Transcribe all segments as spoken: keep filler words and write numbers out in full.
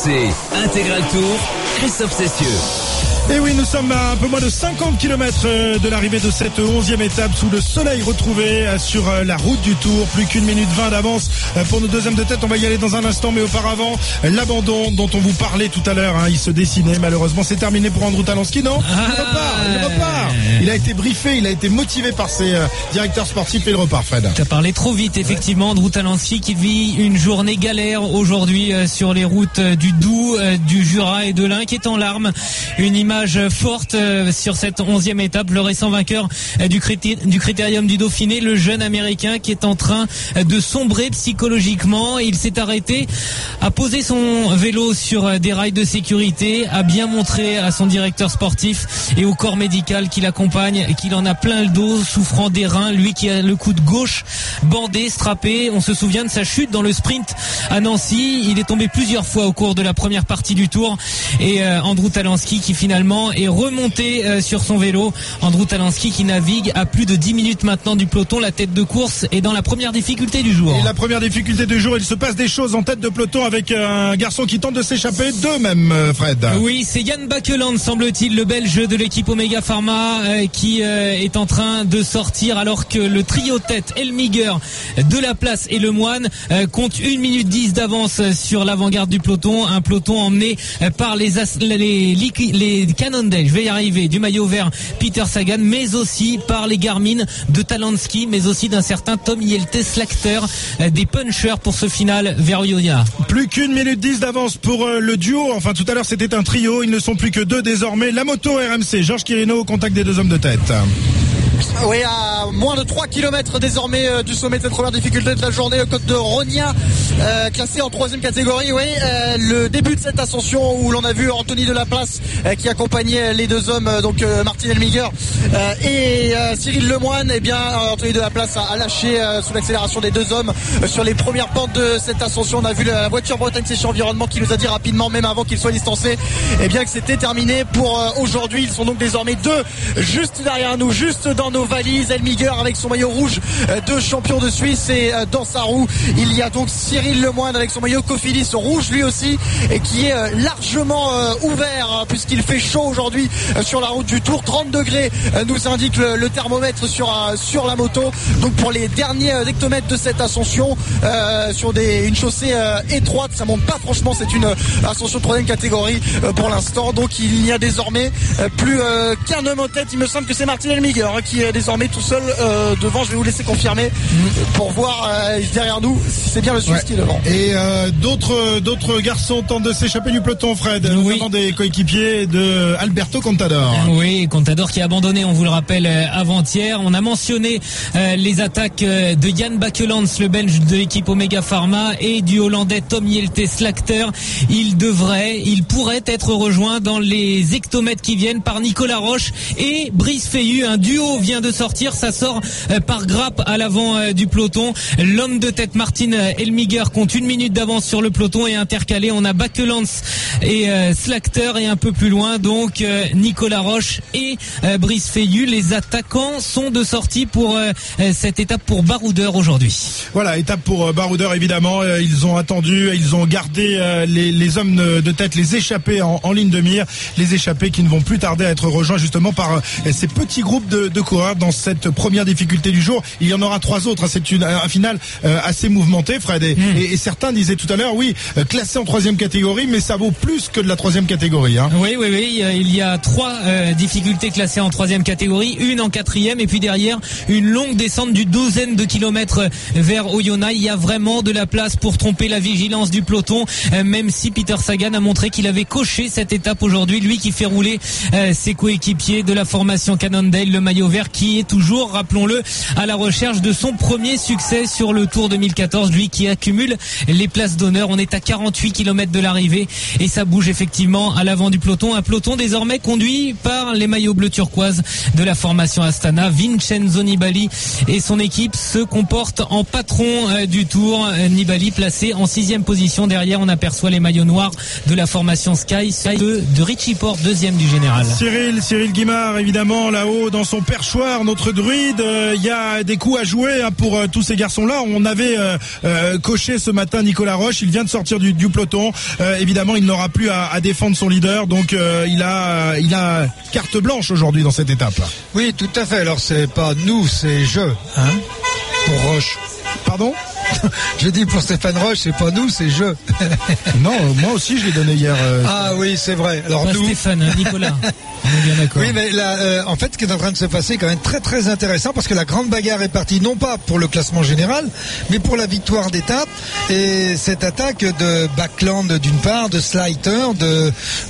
C, Intégral Tour, Christophe Cessieux. Et oui, nous sommes à un peu moins de cinquante kilomètres de l'arrivée de cette onzième étape sous le soleil retrouvé sur la route du Tour. Plus qu'une minute vingt d'avance pour nos deuxièmes de tête. On va y aller dans un instant, mais auparavant, l'abandon dont on vous parlait tout à l'heure, hein, il se dessinait. Malheureusement, c'est terminé pour Andrew Talansky, non? Ah, il repart, il repart. Il a été briefé, il a été motivé par ses euh, directeurs sportifs et il repart, Fred. Tu as parlé trop vite, effectivement. Andrew Talansky qui vit une journée galère aujourd'hui euh, sur les routes euh, du Doubs, euh, du Jura et de l'Ain, qui est en larmes. Une image forte euh, sur cette onzième étape. Le récent vainqueur euh, du, crité- du Critérium du Dauphiné, le jeune américain qui est en train euh, de sombrer psychologiquement. Il s'est arrêté, a posé son vélo sur euh, des rails de sécurité, a bien montré à son directeur sportif et au corps médical qui l'accompagne qu'il en a plein le dos, souffrant des reins, lui qui a le coude gauche bandé, strappé. On se souvient de sa chute dans le sprint à Nancy. Il est tombé plusieurs fois au cours de la première partie du Tour et euh, Andrew Talansky qui finalement est remonté euh, sur son vélo. Andrew Talansky qui navigue à plus de dix minutes maintenant du peloton. La tête de course est dans la première difficulté du jour. Et la première difficulté du jour, il se passe des choses en tête de peloton avec un garçon qui tente de s'échapper, deux même, Fred. Oui, c'est Jan Bakeland, semble-t-il, le Belge de l'équipe Omega Pharma euh, qui euh, est en train de sortir alors que le trio tête Elmiger, de la place et Lemoine euh, compte une minute dix d'avance sur l'avant-garde du peloton. Un peloton emmené euh, par les, as- les, les, les Cannondale, je vais y arriver, du maillot vert Peter Sagan, mais aussi par les Garmin de Talansky, mais aussi d'un certain Tom Jelte-Slagter, euh, des punchers pour ce final vers Oyonnax. Plus qu'une minute dix d'avance pour euh, le duo. Enfin, tout à l'heure, c'était un trio. Ils ne sont plus que deux désormais. La moto R M C, Georges Quirino au contact des deux hommes de tête. Oui, à moins de trois kilomètres désormais euh, du sommet de cette première difficulté de la journée, le côte de Rogna, euh, classé en troisième catégorie. Oui, euh, le début de cette ascension où l'on a vu Anthony Delaplace euh, qui accompagnait les deux hommes, euh, donc euh, Martin Elmiger euh, et euh, Cyril Lemoine. Et eh bien, euh, Anthony Delaplace a, a lâché euh, sous l'accélération des deux hommes euh, sur les premières pentes de cette ascension. On a vu la voiture Bretagne Séché Environnement qui nous a dit rapidement, même avant qu'il soit distancé, eh bien que c'était terminé pour euh, aujourd'hui. Ils sont donc désormais deux juste derrière nous, juste dans nos valises. Elmiger avec son maillot rouge de champion de Suisse et dans sa roue il y a donc Cyril Lemoine avec son maillot Cofidis rouge lui aussi et qui est largement ouvert puisqu'il fait chaud aujourd'hui sur la route du Tour. Trente degrés nous indique le, le thermomètre sur, sur la moto. Donc pour les derniers hectomètres de cette ascension euh, sur des, une chaussée euh, étroite, ça monte pas franchement, c'est une ascension de troisième catégorie euh, pour l'instant. Donc il n'y a désormais euh, plus euh, qu'un homme en tête. Il me semble que c'est Martin Elmiger hein, qui est désormais tout seul euh, devant. Je vais vous laisser confirmer mmh. pour voir euh, derrière nous si c'est bien le Suisse ouais. qui est devant. Et euh, d'autres d'autres garçons tentent de s'échapper du peloton, Fred, oui. notamment des coéquipiers de Alberto Contador. Oui, Contador qui a abandonné, on vous le rappelle, avant-hier. On a mentionné euh, les attaques euh, de Jan Bakelands, le Belge de l'équipe Omega Pharma, et du Hollandais Tom Jelte-Slagter. Il devrait, il pourrait être rejoint dans les hectomètres qui viennent par Nicolas Roche et Brice Feillu. Un duo vient de sortir, ça sort euh, par grappe à l'avant euh, du peloton. L'homme de tête Martin Elmiger compte une minute d'avance sur le peloton et intercalé on a Bakelands et euh, Slagter et un peu plus loin donc euh, Nicolas Roche et euh, Brice Feillu. Les attaquants sont de sortie pour euh, cette étape pour Baroudeur aujourd'hui. Voilà, étape pour euh, Baroudeur évidemment. Euh, ils ont attendu, ils ont gardé euh, les, les hommes de tête, les échappés en, en ligne de mire, les échappés qui ne vont plus tarder à être rejoints justement par euh, ces petits groupes de, de coureurs dans cette première difficulté du jour. Il y en aura trois autres. C'est une, un final euh, assez mouvementé, Fred. Et, mmh. et, et certains disaient tout à l'heure, oui, euh, classé en troisième catégorie, mais ça vaut plus que de la troisième catégorie. Hein. Oui, oui, oui. Il y a trois euh, difficultés classées en troisième catégorie, une en quatrième, et puis derrière une longue descente d'une douzaine de kilomètres vers Oyonnax. Il y a vraiment de la place pour tromper la vigilance du peloton, euh, même si Peter Sagan a montré qu'il avait coché cette étape aujourd'hui. Lui qui fait rouler euh, ses coéquipiers de la formation Cannondale, le maillot vert qui est toujours, rappelons-le, à la recherche de son premier succès sur le Tour deux mille quatorze, lui qui accumule les places d'honneur. On est à quarante-huit kilomètres de l'arrivée et ça bouge effectivement à l'avant du peloton. Un peloton désormais conduit par les maillots bleu turquoise de la formation Astana. Vincenzo Nibali et son équipe se comportent en patron euh, du Tour. Euh, Nibali placé en sixième position. Derrière, on aperçoit les maillots noirs de la formation Sky, Sky de, de Richie Porte, deuxième du général. Cyril, Cyril Guimard, évidemment, là-haut dans son perchoir Richard, notre druide, il euh, y a des coups à jouer hein, pour euh, tous ces garçons-là. On avait euh, euh, coché ce matin Nicolas Roche, il vient de sortir du, du peloton. Euh, évidemment, il n'aura plus à, à défendre son leader, donc euh, il a il a carte blanche aujourd'hui dans cette étape. Oui, tout à fait. Alors c'est pas nous, c'est je, hein, pour Roche. Pardon ? Je dis pour Stéphane Roche, c'est pas nous, c'est je. Non, moi aussi je l'ai donné hier. Euh... Ah oui, c'est vrai. Alors pas nous, Stéphane, Nicolas. On est bien d'accord. Oui, mais là, euh, en fait, ce qui est en train de se passer est quand même très très intéressant parce que la grande bagarre est partie non pas pour le classement général, mais pour la victoire d'étape. Et cette attaque de Backland d'une part, de Slaiter, de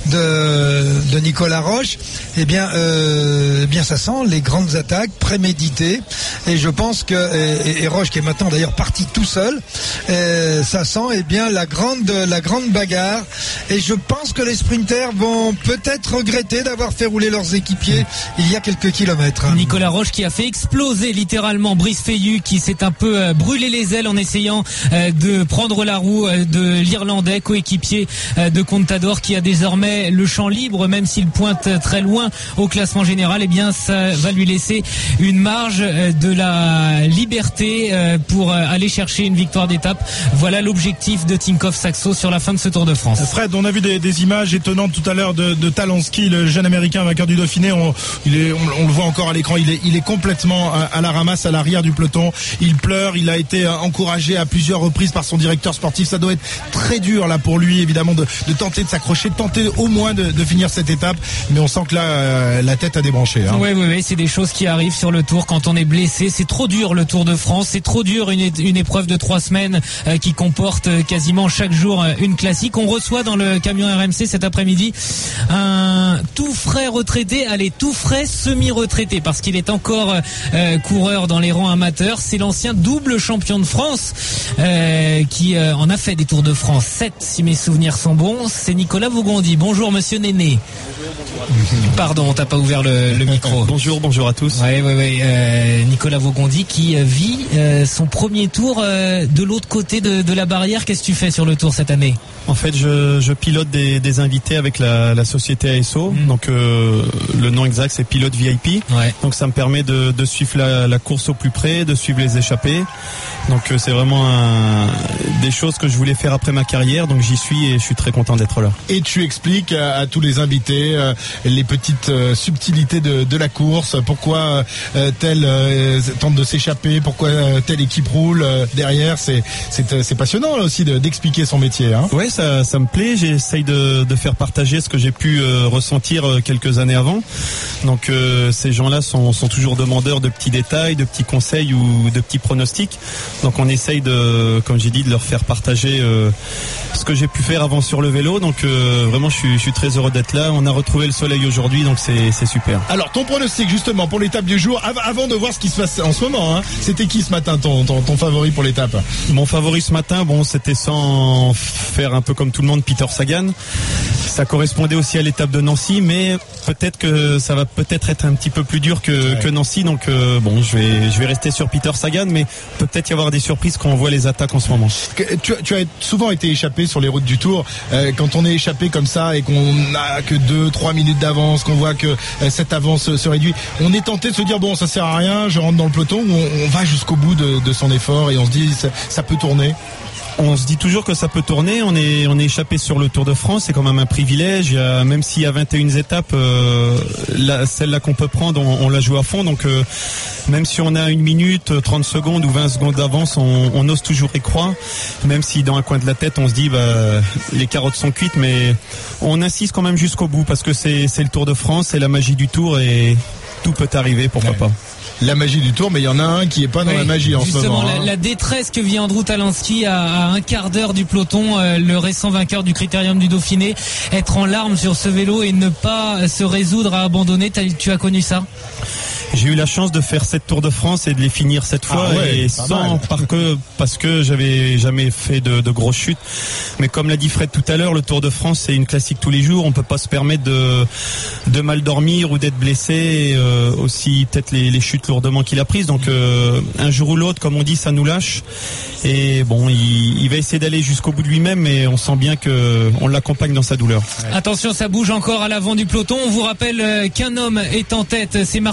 de, de Nicolas Roche, eh bien, euh, eh bien, ça sent les grandes attaques préméditées. Et je pense que et, et Roche qui est maintenant d'ailleurs parti tout seul, euh, ça sent eh bien la grande la grande bagarre. Et je pense que les sprinters vont peut-être regretter d'avoir fait rouler leurs équipiers il y a quelques kilomètres. Nicolas Roche qui a fait exploser littéralement Brice Feillu, qui s'est un peu euh, brûlé les ailes en essayant euh, de prendre la roue euh, de l'Irlandais coéquipier euh, de Contador, qui a désormais le champ libre, même s'il pointe très loin au classement général. Eh bien, ça va lui laisser une marge euh, de la liberté euh, pour euh, aller chercher une victoire d'étape. Voilà l'objectif de Tinkoff Saxo sur la fin de ce Tour de France. Fred, on a vu des, des images étonnantes tout à l'heure de, de Talansky, le jeune américain vainqueur du Dauphiné. On, il est, on, on le voit encore à l'écran, il est, il est complètement à, à la ramasse à l'arrière du peloton. Il pleure, il a été encouragé à plusieurs reprises par son directeur sportif. Ça doit être très dur là pour lui, évidemment, de, de tenter de s'accrocher, de tenter au moins de, de finir cette étape. Mais on sent que là, euh, la tête a débranché. Hein. Oui, oui, oui, c'est des choses qui arrivent sur le Tour quand on est blessé. C'est trop dur le Tour de France, c'est trop dur une, une épreuve de trois semaines euh, qui comporte euh, quasiment chaque jour euh, une classique. On reçoit dans le camion R M C cet après-midi un tout frais retraité, allez, tout frais semi-retraité, parce qu'il est encore euh, coureur dans les rangs amateurs. C'est l'ancien double champion de France euh, qui euh, en a fait des Tours de France sept, si mes souvenirs sont bons. C'est Nicolas Vaugondi. Bonjour monsieur Néné. Pardon, t'as pas ouvert le, le micro. Bonjour, bonjour à tous. Oui, oui, oui. Euh, Nicolas Vaugondi qui vit euh, son premier tour euh, de l'autre côté de, de la barrière. Qu'est-ce que tu fais sur le Tour cette année ? En fait, je, je pilote des, des invités avec la, la société A S O. Mmh. Donc, euh, le nom exact, c'est pilote V I P. Ouais. Donc, ça me permet de, de suivre la, la course au plus près, de suivre les échappées. Donc, euh, c'est vraiment un, des choses que je voulais faire après ma carrière. Donc, j'y suis et je suis très content d'être là. Et tu expliques à, à tous les invités euh, les petites euh, subtilités de, de la course. Pourquoi euh, telle euh, tente de s'échapper, pourquoi euh, telle équipe roule euh, derrière. C'est, c'est, c'est passionnant là aussi de, d'expliquer son métier. Hein. Ouais, ça, ça me plaît. J'essaye de, de faire partager ce que j'ai pu euh, ressentir euh, quelques années avant. Donc euh, ces gens-là sont, sont toujours demandeurs de petits détails, de petits conseils ou de petits pronostics. Donc on essaye de, comme j'ai dit, de leur faire partager euh, ce que j'ai pu faire avant sur le vélo. Donc euh, vraiment, je suis, je suis très heureux d'être là. On a retrouvé le soleil aujourd'hui, donc c'est, c'est super. Alors ton pronostic justement pour l'étape du jour, av- avant de voir ce qui se passe en ce moment, hein, c'était qui ce matin ton, ton, ton favori pour l'étape ? Mon favori ce matin, bon, c'était sans faire un peu comme tout le monde, Peter Sagan. Ça correspondait aussi à l'étape de Nancy, mais peut-être que ça va peut-être être un petit peu plus dur que, ouais. que Nancy. Donc euh, bon, je vais, je vais rester sur Peter Sagan, mais peut-être y avoir des surprises quand on voit les attaques en ce moment. Tu, tu as souvent été échappé sur les routes du Tour. Euh, quand on est échappé comme ça et qu'on n'a que deux, trois minutes d'avance, qu'on voit que euh, cette avance se réduit, on est tenté de se dire bon, ça sert à rien, je rentre dans le peloton, ou on, on va jusqu'au bout de, de son effort et on se dit ça, ça peut tourner. On se dit toujours que ça peut tourner. On est on est échappé sur le Tour de France, c'est quand même un privilège. Il y a, même s'il y a vingt et une étapes, euh, la, celle-là qu'on peut prendre, on, on la joue à fond. Donc euh, même si on a une minute, trente secondes ou vingt secondes d'avance, on, on ose toujours y croire. Même si dans un coin de la tête, on se dit bah les carottes sont cuites, mais on insiste quand même jusqu'au bout parce que c'est c'est le Tour de France, c'est la magie du Tour et tout peut arriver, pourquoi ouais. pas. La magie du Tour, mais il y en a un qui est pas dans oui, la magie en ce moment. Justement, la, la détresse que vit Andrew Talansky à, à un quart d'heure du peloton, euh, le récent vainqueur du Critérium du Dauphiné, être en larmes sur ce vélo et ne pas se résoudre à abandonner. Tu as connu ça ? J'ai eu la chance de faire sept Tours de France et de les finir cette fois ah ouais, et sans par que, parce que j'avais jamais fait de, de grosses chutes. Mais comme l'a dit Fred tout à l'heure, le Tour de France c'est une classique tous les jours. On peut pas se permettre de, de mal dormir ou d'être blessé. Et, euh, aussi peut-être les, les chutes lourdement qu'il a prises. Donc euh, un jour ou l'autre, comme on dit, ça nous lâche. Et bon, il, il va essayer d'aller jusqu'au bout de lui-même, mais on sent bien que on l'accompagne dans sa douleur. Ouais. Attention, ça bouge encore à l'avant du peloton. On vous rappelle qu'un homme est en tête, c'est Martin Elmig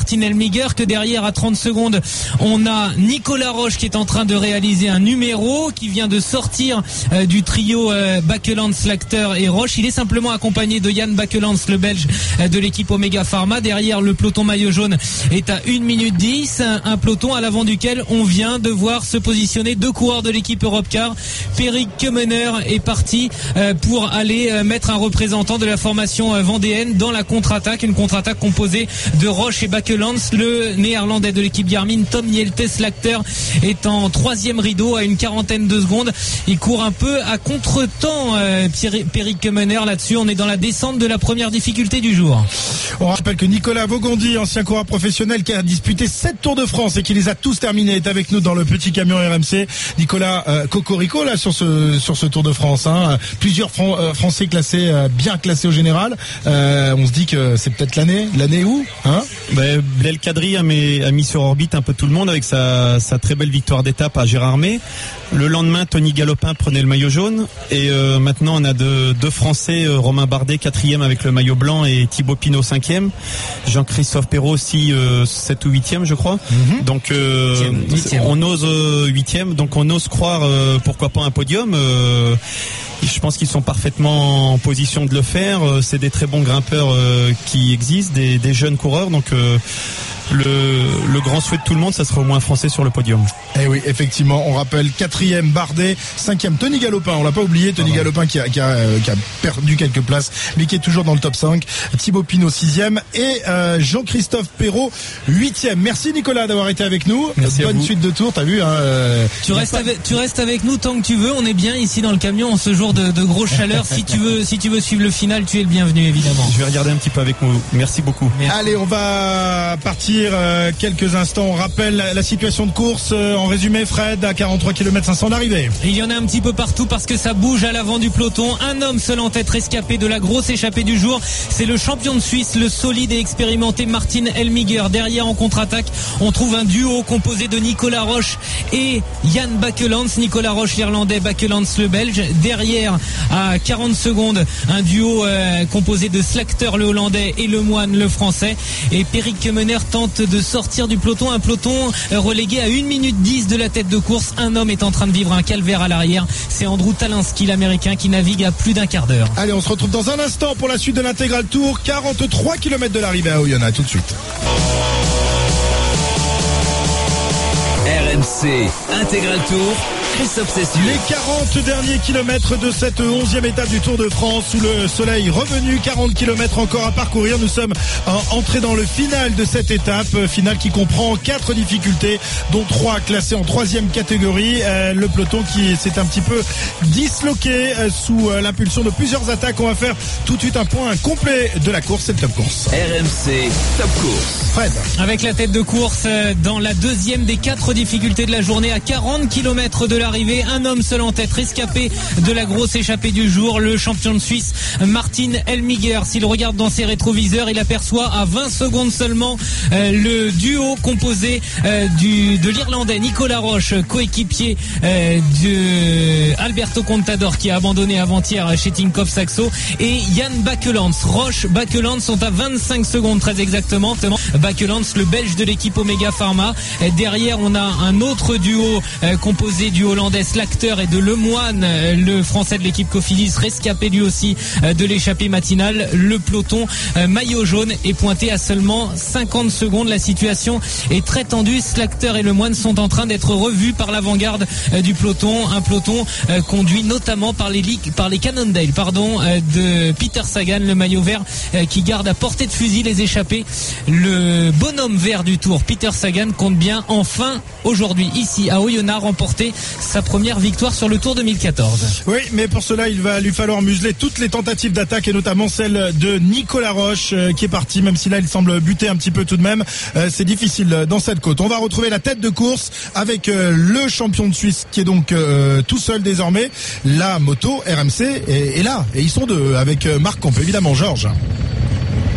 Elmiger, que derrière à trente secondes, on a Nicolas Roche qui est en train de réaliser un numéro, qui vient de sortir euh, du trio euh, Bakelands, Slakter et Roche. Il est simplement accompagné de Yann Bakelands, le Belge euh, de l'équipe Omega Pharma. Derrière, le peloton maillot jaune est à une minute dix, un, un peloton à l'avant duquel on vient de voir se positionner deux coureurs de l'équipe Europcar. Peric Kemmener est parti euh, pour aller euh, mettre un représentant de la formation euh, vendéenne dans la contre-attaque, une contre-attaque composée de Roche et Bakelands. Le néerlandais de l'équipe Garmin, Tom Jelte Slakter, est en troisième rideau à une quarantaine de secondes. Il court un peu à contre-temps, euh, Peric Kemmener. Là-dessus, on est dans la descente de la première difficulté du jour. On rappelle que Nicolas Vaugondi, ancien coureur professionnel qui a disputé sept Tours de France et qui les a tous terminés, est avec nous dans le petit camion R M C. Nicolas, euh, Cocorico là sur ce sur ce Tour de France, hein. Plusieurs Fran- euh, Français classés, euh, bien classés au général. Euh, on se dit que c'est peut-être l'année, l'année où, hein? Ben, Blel Kadri a mis, a mis sur orbite un peu tout le monde avec sa, sa très belle victoire d'étape à Gérardmer. Le lendemain, Tony Galopin prenait le maillot jaune et euh, maintenant on a deux, deux Français, euh, Romain Bardet quatrième avec le maillot blanc et Thibaut Pinot cinquième. Jean-Christophe Perrault aussi euh, sept ou huitième je crois. Mm-hmm. Donc euh, huitième. On ose euh, huitième, donc on ose croire euh, pourquoi pas un podium. Euh, Je pense qu'ils sont parfaitement en position de le faire. C'est des très bons grimpeurs euh, qui existent, des, des jeunes coureurs. Donc euh, le, le grand souhait de tout le monde, ça sera au moins un Français sur le podium. Eh oui, effectivement, on rappelle quatrième Bardet, cinquième Tony Galopin. On l'a pas oublié, Tony ah Galopin qui a, qui, a, euh, qui a perdu quelques places, mais qui est toujours dans le top cinq. Thibaut Pinot sixième et euh, Jean-Christophe Perrault huitième. Merci Nicolas d'avoir été avec nous. Merci. Bonne suite de tour. T'as vu, hein, euh, tu restes pas... avec, tu restes avec nous tant que tu veux. On est bien ici dans le camion en ce jour de, de grosse chaleur. Si tu veux, si tu veux suivre le final, tu es le bienvenu évidemment. Je vais regarder un petit peu avec vous. Merci beaucoup. Merci. Allez, on va partir euh, quelques instants. On rappelle la, la situation de course euh, en résumé. Fred, à quarante-trois kilomètres cinq cents d'arrivée. Il y en a un petit peu partout parce que ça bouge à l'avant du peloton. Un homme seul en tête rescapé de la grosse échappée du jour. C'est le champion de Suisse, le solide et expérimenté Martin Elmiger. Derrière en contre-attaque, on trouve un duo composé de Nicolas Roche et Yann Bakelands. Nicolas Roche l'Irlandais, Bakelands le Belge. Derrière, à quarante secondes, un duo euh, composé de Slakter le Hollandais et Le Moine le Français. Et Peric Kemmener tente de sortir du peloton. Un peloton euh, relégué à une minute dix de la tête de course. Un homme est en train de vivre un calvaire à l'arrière. C'est Andrew Talinski, l'Américain, qui navigue à plus d'un quart d'heure. Allez, on se retrouve dans un instant pour la suite de l'intégral tour. quarante-trois kilomètres de l'arrivée à Oyonnax. Tout de suite. R M C Intégral Tour, Christophe Cessieux. Les quarante derniers kilomètres de cette onzième étape du Tour de France sous le soleil revenu. quarante kilomètres encore à parcourir. Nous sommes entrés dans le final de cette étape. Finale qui comprend quatre difficultés, dont trois classées en troisième catégorie. Euh, le peloton qui s'est un petit peu disloqué euh, sous euh, l'impulsion de plusieurs attaques. On va faire tout de suite un point complet de la course. C'est le top course. R M C Top Course. Fred. Avec la tête de course euh, dans la deuxième des quatre difficultés de la journée à quarante kilomètres de l'arrivée. Un homme seul en tête, rescapé de la grosse échappée du jour, le champion de Suisse Martin Elmiger. S'il regarde dans ses rétroviseurs, il aperçoit à vingt secondes seulement euh, le duo composé euh, du, de l'Irlandais Nicolas Roche, coéquipier euh, de Alberto Contador qui a abandonné avant-hier chez Tinkoff Saxo, et Yann Bakelands. Roche, Bakelands sont à vingt-cinq secondes très exactement. Bakelands, le Belge de l'équipe Omega Pharma. Derrière, on a un autre duo euh, composé du Hollandais Slakter et de Le Moine, euh, le Français de l'équipe Cofidis, rescapé lui aussi euh, de l'échappée matinale. Le peloton euh, maillot jaune est pointé à seulement cinquante secondes. La situation est très tendue. Slakter et Le Moine sont en train d'être revus par l'avant-garde euh, du peloton. Un peloton euh, conduit notamment par les, par les Cannondale pardon, euh, de Peter Sagan, le maillot vert euh, qui garde à portée de fusil les échappés. Le bonhomme vert du Tour, Peter Sagan, compte bien enfin aujourd'hui ici à Oyonnax remporter sa première victoire sur le Tour deux mille quatorze. Oui, mais pour cela il va lui falloir museler toutes les tentatives d'attaque et notamment celle de Nicolas Roche euh, qui est parti, même si là il semble buter un petit peu tout de même. Euh, c'est difficile dans cette côte. On va retrouver la tête de course avec euh, le champion de Suisse qui est donc euh, tout seul désormais. La moto R M C est, est là et ils sont deux avec euh, Marc Comp, évidemment. Georges.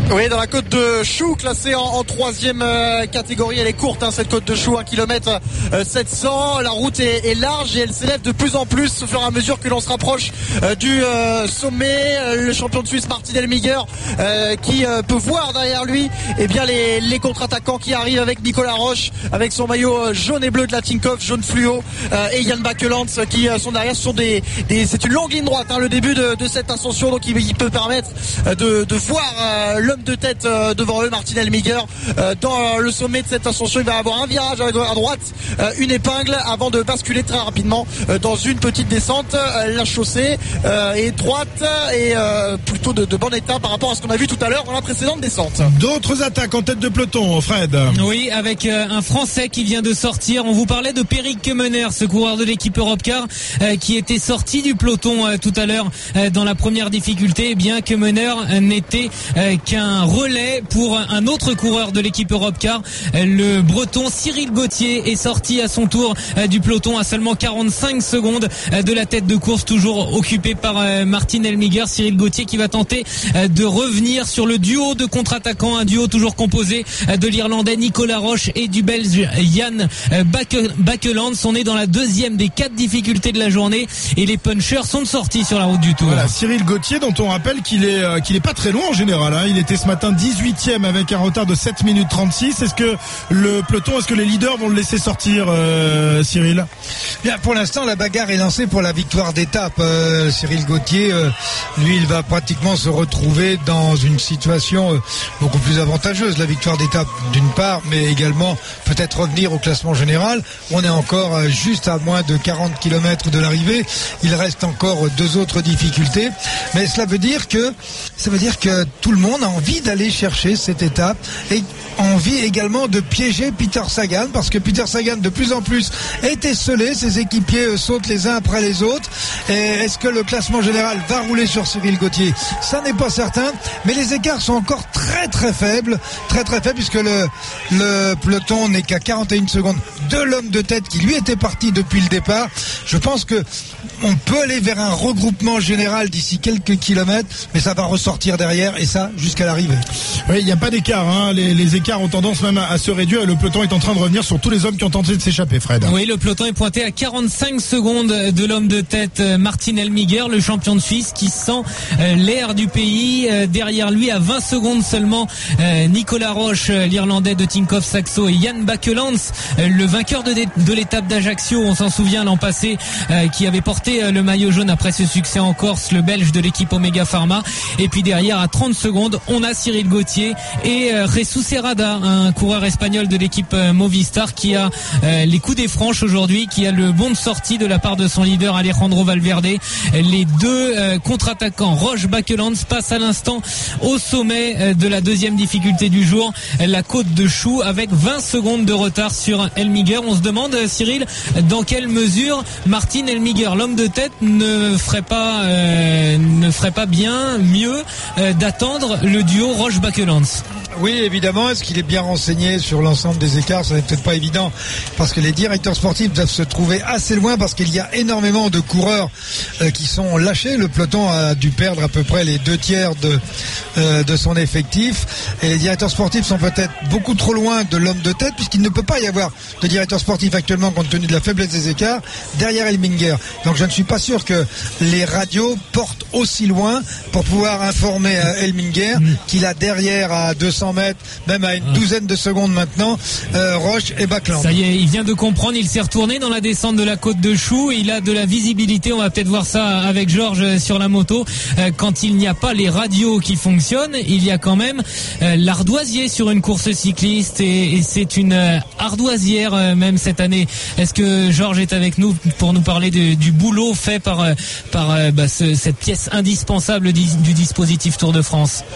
Oui, dans la côte de Chou, classée en, en troisième euh, catégorie. Elle est courte, hein, cette côte de Chou, un kilomètre sept cents. La route est, est large et elle s'élève de plus en plus au fur et à mesure que l'on se rapproche euh, du euh, sommet. Le champion de Suisse, Martin Elmiger, euh, qui euh, peut voir derrière lui eh bien, les, les contre-attaquants qui arrivent avec Nicolas Roche, avec son maillot jaune et bleu de la Tinkoff, jaune fluo, euh, et Yann Bakelands qui euh, sont derrière. Ce sont des, des, c'est une longue ligne droite, hein, le début de, de cette ascension, donc il, il peut permettre euh, de, de voir euh, l'homme de tête euh, devant eux, Martin Elmiger, euh, dans euh, le sommet de cette ascension. Il va avoir un virage à droite, euh, une épingle avant de basculer très rapidement euh, dans une petite descente. Euh, la chaussée euh, est droite et euh, plutôt de, de bon état par rapport à ce qu'on a vu tout à l'heure dans la précédente descente. D'autres attaques en tête de peloton, Fred. Oui, avec euh, un Français qui vient de sortir. On vous parlait de Peric Kemener, ce coureur de l'équipe Europcar euh, qui était sorti du peloton euh, tout à l'heure euh, dans la première difficulté. Eh bien, Kemener euh, n'était euh, qu'un relais pour un autre coureur de l'équipe Europcar. Euh, le Breton Cyril Gauthier est sorti à son tour euh, du peloton à seulement quarante-cinq secondes euh, de la tête de course, toujours occupé par euh, Martin Elmiger. Cyril Gauthier qui va tenter euh, de revenir sur le duo de contre-attaquants, un duo toujours composé euh, de l'Irlandais Nicolas Roche et du Belge Yann euh, Bakelands. On est dans la deuxième des quatre difficultés de la journée et les punchers sont sortis sur la route du Tour. Voilà, Cyril Gauthier, dont on rappelle qu'il est euh, qu'il est pas très loin en général, hein. Il était ce matin dix-huitième avec un retard de sept minutes trente-six. Est-ce que le peloton, est-ce que les leaders vont le laisser sortir, euh, Cyril? Bien, pour l'instant, la bagarre est lancée pour la victoire d'étape. Euh, Cyril Gauthier, euh, lui, il va pratiquement se retrouver dans une situation euh, beaucoup plus avantageuse. La victoire d'étape d'une part, mais également peut-être revenir au classement général. On est encore euh, juste à moins de quarante kilomètres de l'arrivée. Il reste encore deux autres difficultés. Mais cela veut dire que, ça veut dire que tout le monde a envie d'aller chercher cette étape et envie également de piéger Peter Sagan, parce que Peter Sagan de plus en plus est esselé, ses équipiers euh, sautent les uns après les autres. Et est-ce que le classement général va rouler sur Cyril Gauthier? Ça n'est pas certain, mais les écarts sont encore très très faibles, très très faibles, puisque le, le peloton n'est qu'à quarante et une secondes de l'homme de tête qui lui était parti depuis le départ. Je pense que on peut aller vers un regroupement général d'ici quelques kilomètres, mais ça va ressortir derrière, et ça jusqu'à l'arrivée. Oui, il n'y a pas d'écart, hein. les, les écarts ont tendance même à, à se réduire, et le peloton est en train de revenir sur tous les hommes qui ont tenté de s'échapper, Fred. Oui, le peloton est pointé à quarante-cinq secondes de l'homme de tête Martin Elmiger, le champion de Suisse qui sent euh, l'air du pays. Euh, derrière lui, à vingt secondes seulement, euh, Nicolas Roche, l'Irlandais de Tinkoff Saxo, et Yann Bakelands, euh, le vainqueur de, de l'étape d'Ajaccio, on s'en souvient l'an passé, euh, qui avait porté euh, le maillot jaune après ce succès en Corse, le Belge de l'équipe Omega Pharma. Et puis derrière, à trente secondes, on a Cyril Gauthier et euh, Jesus Serrada, un coureur espagnol de l'équipe euh, Movistar qui a euh, les coups des franches aujourd'hui, qui a le bon de sortie de la part de son leader Alejandro Valverde. Les deux euh, contre-attaquants Roche Bakelands passent à l'instant au sommet euh, de la deuxième difficulté du jour, la côte de Chou, avec vingt secondes de retard sur Elmiger. On se demande, Cyril, dans quelle mesure Martin Elmiger, l'homme de tête, ne ferait pas euh, ne ferait pas bien mieux euh, d'attendre le duo Roche Bakelands. Oui, évidemment. Est-ce qu'il est bien renseigné sur l'ensemble des écarts? Ça n'est peut-être pas évident, parce que les directeurs sportifs doivent se trouver assez loin, parce qu'il y a énormément de coureurs euh, qui sont lâchés. Le peloton a dû perdre à peu près les deux tiers de euh, de son effectif, et les directeurs sportifs sont peut-être beaucoup trop loin de l'homme de tête, puisqu'il ne peut pas y avoir de directeur sportif actuellement, compte tenu de la faiblesse des écarts, derrière Elmiger. Donc je ne suis pas sûr que les radios portent aussi loin pour pouvoir informer euh, Elmiger mmh. qu'il a derrière à deux cents mètres, même à une douzaine de secondes maintenant, euh, Roche et Bakelands. Ça y est, il vient de comprendre, il s'est retourné dans la descente de la côte de Chou, il a de la visibilité, on va peut-être voir ça avec Georges sur la moto. Euh, quand il n'y a pas les radios qui fonctionnent, il y a quand même euh, l'ardoisier sur une course cycliste, et, et c'est une euh, ardoisière euh, même cette année. Est-ce que Georges est avec nous pour nous parler de, du boulot fait par, euh, par euh, bah, ce, cette pièce indispensable du, du dispositif Tour de France?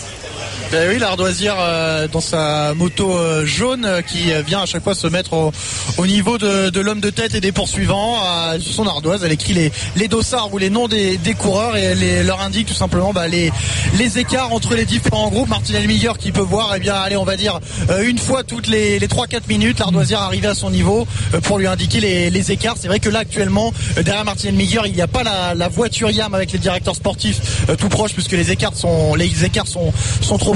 Ben oui, l'ardoisière euh, dans sa moto euh, jaune euh, qui euh, vient à chaque fois se mettre au, au niveau de, de l'homme de tête et des poursuivants. Euh, sur son ardoise, elle écrit les, les dossards ou les noms des, des coureurs, et elle les, leur indique tout simplement bah, les, les écarts entre les différents groupes. Martin Elmiger qui peut voir, eh bien, allez, on va dire euh, une fois toutes les, les trois quatre minutes, l'ardoisière arrivée à son niveau euh, pour lui indiquer les, les écarts. C'est vrai que là actuellement, euh, derrière Martin Elmiger, il n'y a pas la, la voiture YAM avec les directeurs sportifs euh, tout proche, puisque les écarts sont, les écarts sont, sont trop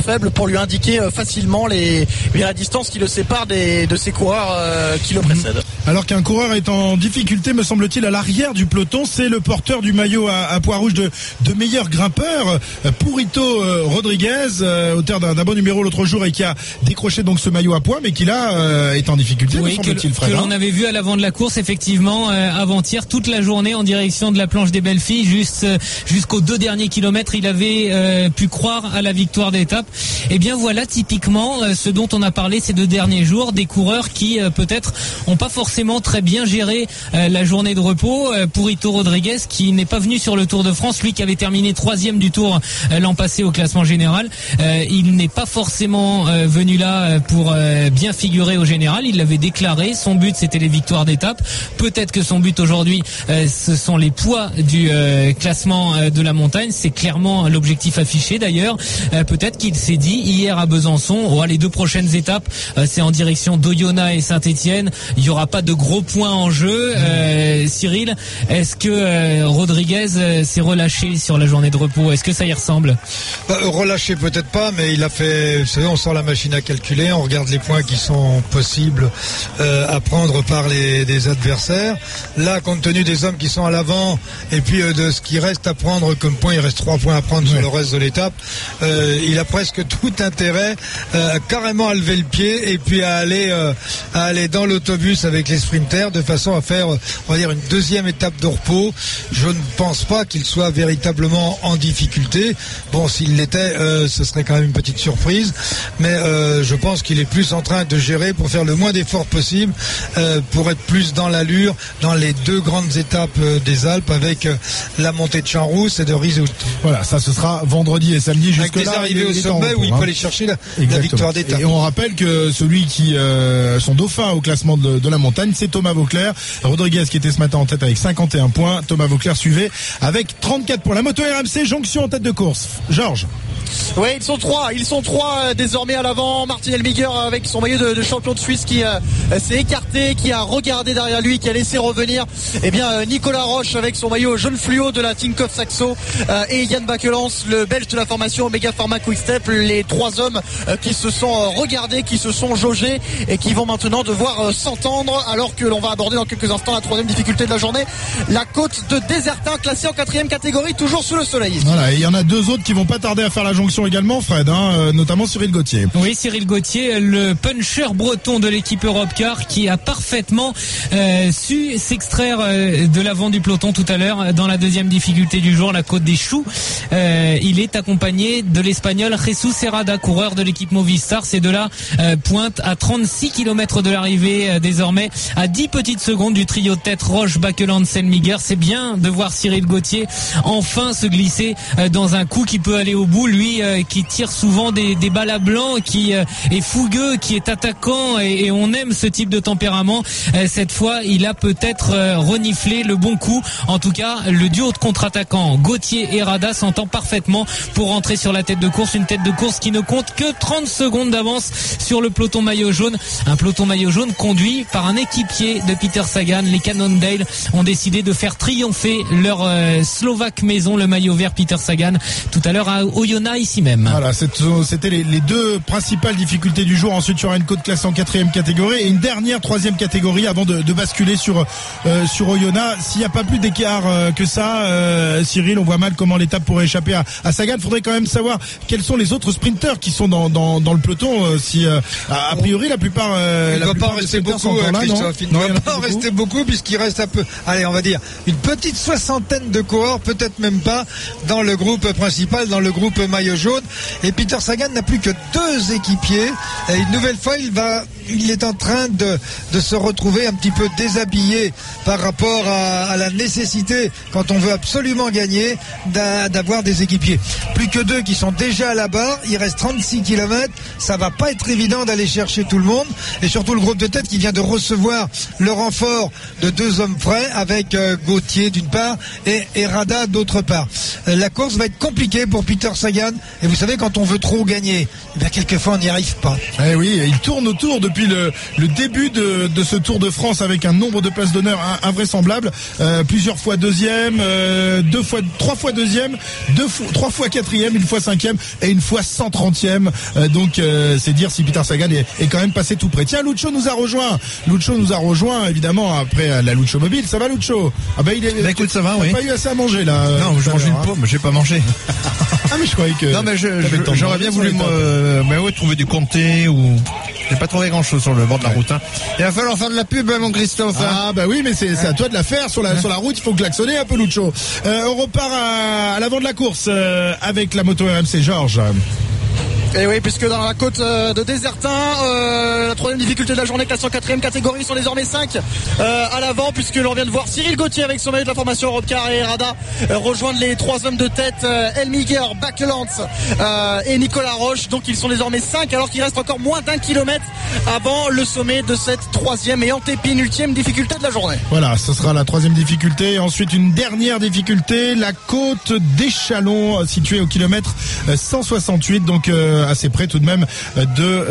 faible pour lui indiquer euh, facilement les, bien la distance qui le sépare des, de ses coureurs euh, qui le précèdent. Alors qu'un coureur est en difficulté, me semble-t-il, à l'arrière du peloton, c'est le porteur du maillot à, à pois rouge de, de meilleur grimpeur, Purito euh, Rodriguez, euh, auteur d'un, d'un bon numéro l'autre jour et qui a décroché donc ce maillot à pois, mais qui là euh, est en difficulté, oui, me semble-t-il, que, Fred. Que hein l'on avait vu à l'avant de la course, effectivement, euh, avant-hier, toute la journée en direction de la planche des belles filles, juste euh, jusqu'aux deux derniers kilomètres, il avait euh, pu croire à la victoire d'étape. Et bien voilà, typiquement, euh, ce dont on a parlé ces deux derniers jours, des coureurs qui euh, peut-être ont pas forcément très bien géré euh, la journée de repos. Euh, Purito Rodriguez, qui n'est pas venu sur le Tour de France, lui qui avait terminé troisième du Tour euh, l'an passé au classement général, euh, il n'est pas forcément euh, venu là pour euh, bien figurer au général. Il l'avait déclaré, son but c'était les victoires d'étape. Peut-être que son but aujourd'hui euh, ce sont les poids du euh, classement euh, de la montagne, c'est clairement l'objectif affiché d'ailleurs. Euh, peut-être qu'il s'est dit hier à Besançon, oh, les deux prochaines étapes euh, c'est en direction d'Oyonnax et Saint-Étienne, il n'y aura pas de gros points en jeu. euh, Cyril, est-ce que euh, Rodriguez euh, s'est relâché sur la journée de repos? Est-ce que ça y ressemble? Bah, relâché peut-être pas, mais il a fait, vous savez, on sort la machine à calculer, on regarde les points qui sont possibles euh, à prendre par les des adversaires. Là, compte tenu des hommes qui sont à l'avant et puis euh, de ce qui reste à prendre comme point, il reste trois points à prendre ouais. sur le reste de l'étape, euh, il a presque tout intérêt euh, carrément à lever le pied et puis à aller euh, à aller dans l'autobus avec les sprinters de façon à faire, on va dire, une deuxième étape de repos. Je ne pense pas qu'il soit véritablement en difficulté. Bon, s'il l'était, euh, ce serait quand même une petite surprise, mais euh, je pense qu'il est plus en train de gérer pour faire le moins d'efforts possible, euh, pour être plus dans l'allure dans les deux grandes étapes euh, des Alpes avec euh, la montée de Champs-Rousse et de Rizout. Voilà, ça ce sera vendredi et samedi jusque avec là. Des arrivées au sommet repos, où il hein. peut aller chercher la, la victoire d'étape. Et on rappelle que celui qui euh, son dauphin au classement de, de la montagne, c'est Thomas Vauclair. Rodriguez qui était ce matin en tête avec cinquante et un points. Thomas Vauclair suivait avec trente-quatre points. La moto R M C jonction en tête de course. Georges. Oui, ils sont trois, ils sont trois euh, désormais à l'avant. Martin Elmiger avec son maillot de, de champion de Suisse qui euh, s'est écarté, qui a regardé derrière lui, qui a laissé revenir eh bien euh, Nicolas Roche avec son maillot jaune fluo de la Tinkoff Saxo euh, et Yann Bakelans, le belge de la formation Omega Pharma Quick Step, les trois hommes euh, qui se sont euh, regardés, qui se sont jaugés et qui vont maintenant devoir euh, s'entendre, alors que l'on va aborder dans quelques instants la troisième difficulté de la journée, la côte de Désertin, classée en quatrième catégorie, toujours sous le soleil. Voilà, et il y en a deux autres qui vont pas tarder à faire la jonction également, Fred, hein, euh, notamment Cyril Gauthier. Oui, Cyril Gauthier, le puncher breton de l'équipe Europcar, qui a parfaitement euh, su s'extraire euh, de l'avant du peloton tout à l'heure dans la deuxième difficulté du jour, la côte des Choux. Euh, il est accompagné de l'Espagnol Jesus Herrada, coureur de l'équipe Movistar. Ces deux-là euh, pointent à trente-six kilomètres de l'arrivée, euh, désormais à dix petites secondes du trio de tête Roche, Bakelans, Selmiger. C'est bien de voir Cyril Gauthier enfin se glisser euh, dans un coup qui peut aller au bout, lui euh, qui tire souvent des, des balles à blanc, qui euh, est fougueux, qui est attaquant, et, et on aime ce type de tempérament. Euh, cette fois, il a peut-être euh, reniflé le bon coup. En tout cas, le duo de contre-attaquants Gauthier et Herrada s'entend parfaitement pour rentrer sur la tête de course, une tête de course qui ne compte que trente secondes d'avance sur le peloton maillot jaune, un peloton maillot jaune conduit par un équipier de Peter Sagan. Les Cannondale ont décidé de faire triompher leur euh, Slovaque maison, le maillot vert Peter Sagan, tout à l'heure à Oyonnax, ici même. Voilà, c'était les, les deux principales difficultés du jour. Ensuite, il y aura une côte classée en quatrième catégorie et une dernière troisième catégorie avant de, de basculer sur euh, sur Oyonnax. S'il n'y a pas plus d'écart euh, que ça, euh, Cyril, on voit mal comment l'étape pourrait échapper à, à Sagan. Il faudrait quand même savoir quels sont les autres sprinteurs qui sont dans dans, dans le peloton. Euh, si euh, a, a priori la plupart, euh, il ne va pas en rester beaucoup, là, Christophe. Il ne va pas en rester beaucoup puisqu'il reste un peu. Allez, on va dire une petite soixantaine de coureurs, peut-être même pas, dans le groupe principal, dans le groupe maillot jaune. Et Peter Sagan n'a plus que deux équipiers. Et une nouvelle fois, il va, il est en train de, de se retrouver un petit peu déshabillé par rapport à, à la nécessité, quand on veut absolument gagner, d'a, d'avoir des équipiers. Plus que deux qui sont déjà à la barre. Il reste trente-six kilomètres. Ça va pas être évident d'aller chercher tout le monde. Et surtout le groupe de tête qui vient de recevoir avoir le renfort de deux hommes frais avec euh, Gauthier d'une part et, et Rada d'autre part. Euh, la course va être compliquée pour Peter Sagan et vous savez quand on veut trop gagner, eh bien quelquefois on n'y arrive pas. Eh oui, il tourne autour depuis le, le début de, de ce Tour de France avec un nombre de places d'honneur invraisemblable, euh, plusieurs fois deuxième, euh, deux fois, trois fois deuxième, deux fois, trois fois quatrième, une fois cinquième et une fois cent trentième. Euh, donc euh, c'est dire si Peter Sagan est, est quand même passé tout près. Tiens, Lucho nous a rejoint. Lucho nous a rejoint évidemment après la Lucho Mobile. Ça va, Lucho? Ah bah il est. Bah écoute, ça va, oui. Pas eu assez à manger là. Non, je mange une hein. pomme, j'ai pas mangé. Ah mais je croyais que. Non mais je, je, j'aurais bien voulu me, euh, mais ouais, trouver du comté ou. J'ai pas trouvé grand chose sur le bord de la route. Hein. Il va falloir faire de la pub, hein, mon Christophe. Hein. Ah bah oui, mais c'est, c'est à toi de la faire sur la sur la route. Il faut klaxonner un peu, Lucho. Euh, on repart à, à l'avant de la course euh, avec la moto R M C, Georges. Et oui, puisque dans la côte euh, de Désertin, euh, la troisième difficulté de la journée, classée en quatrième catégorie, sont désormais cinq euh, à l'avant, puisque l'on vient de voir Cyril Gauthier avec son maillot de la formation Europcar et Rada euh, rejoindre les trois hommes de tête, euh, Elmiger, Bakelands euh, et Nicolas Roche. Donc ils sont désormais cinq, alors qu'il reste encore moins d'un kilomètre avant le sommet de cette troisième et antépénultième difficulté de la journée. Voilà, ce sera la troisième difficulté. Ensuite, une dernière difficulté, la côte d'Échalon, située au kilomètre cent soixante-huit, donc euh, assez près tout de même de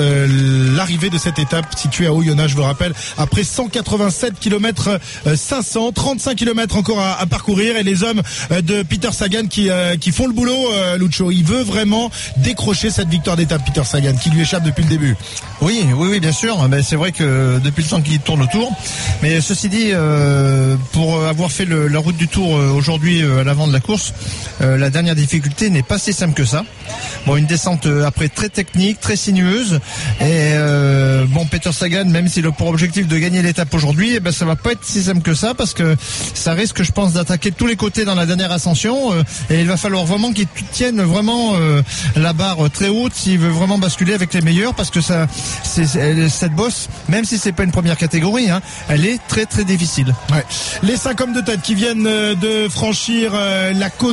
euh, l'arrivée de cette étape située à Oyonnax, je vous rappelle, après cent quatre-vingt-sept kilomètres cinq cents, trente-cinq kilomètres encore à, à parcourir, et les hommes de Peter Sagan qui, euh, qui font le boulot, euh, Lucho. Il veut vraiment décrocher cette victoire d'étape, Peter Sagan, qui lui échappe depuis le début. Oui, oui, oui, bien sûr. Mais c'est vrai que depuis le temps qu'il tourne autour. Mais ceci dit, euh, pour avoir fait le, la route du Tour euh, aujourd'hui euh, à l'avant de la course, euh, la dernière difficulté n'est pas si simple que ça. Bon, une descente euh, après très technique, très sinueuse. Et euh, bon, Peter Sagan, même s'il a pour objectif de gagner l'étape aujourd'hui, eh ben ça va pas être si simple que ça, parce que ça risque, je pense, d'attaquer de tous les côtés dans la dernière ascension. Euh, et il va falloir vraiment qu'il tienne vraiment euh, la barre très haute s'il veut vraiment basculer avec les meilleurs, parce que ça. C'est, c'est, cette bosse, même si c'est pas une première catégorie, hein, elle est très très difficile. Ouais. Les cinq hommes de tête qui viennent de franchir euh, la côte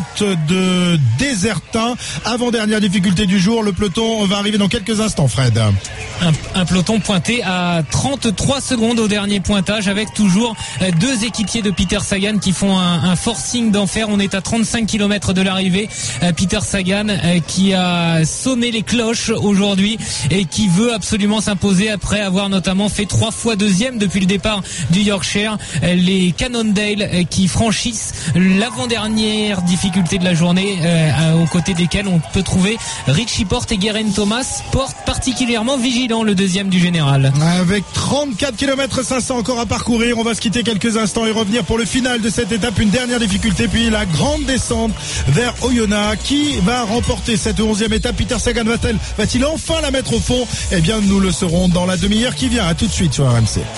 de Désertin, avant-dernière difficulté du jour. Le peloton va arriver dans quelques instants, Fred. Un, un peloton pointé à trente-trois secondes au dernier pointage, avec toujours deux équipiers de Peter Sagan qui font un, un forcing d'enfer. On est à trente-cinq kilomètres de l'arrivée. Peter Sagan qui a sonné les cloches aujourd'hui et qui veut absolument s'imposer après avoir notamment fait trois fois deuxième depuis le départ du Yorkshire. Les Cannondale qui franchissent l'avant-dernière difficulté de la journée, euh, aux côtés desquels on peut trouver Richie Porte et Geraint Thomas. Porte particulièrement vigilant, le deuxième du général. Avec trente-quatre kilomètres cinq cents encore à parcourir, on va se quitter quelques instants et revenir pour le final de cette étape. Une dernière difficulté, puis la grande descente vers Oyonnax. Qui va remporter cette onzième étape? Peter Sagan va-t-il, va-t-il enfin la mettre au fond? Eh bien, nous le saurons dans la demi-heure qui vient. À tout de suite sur R M C.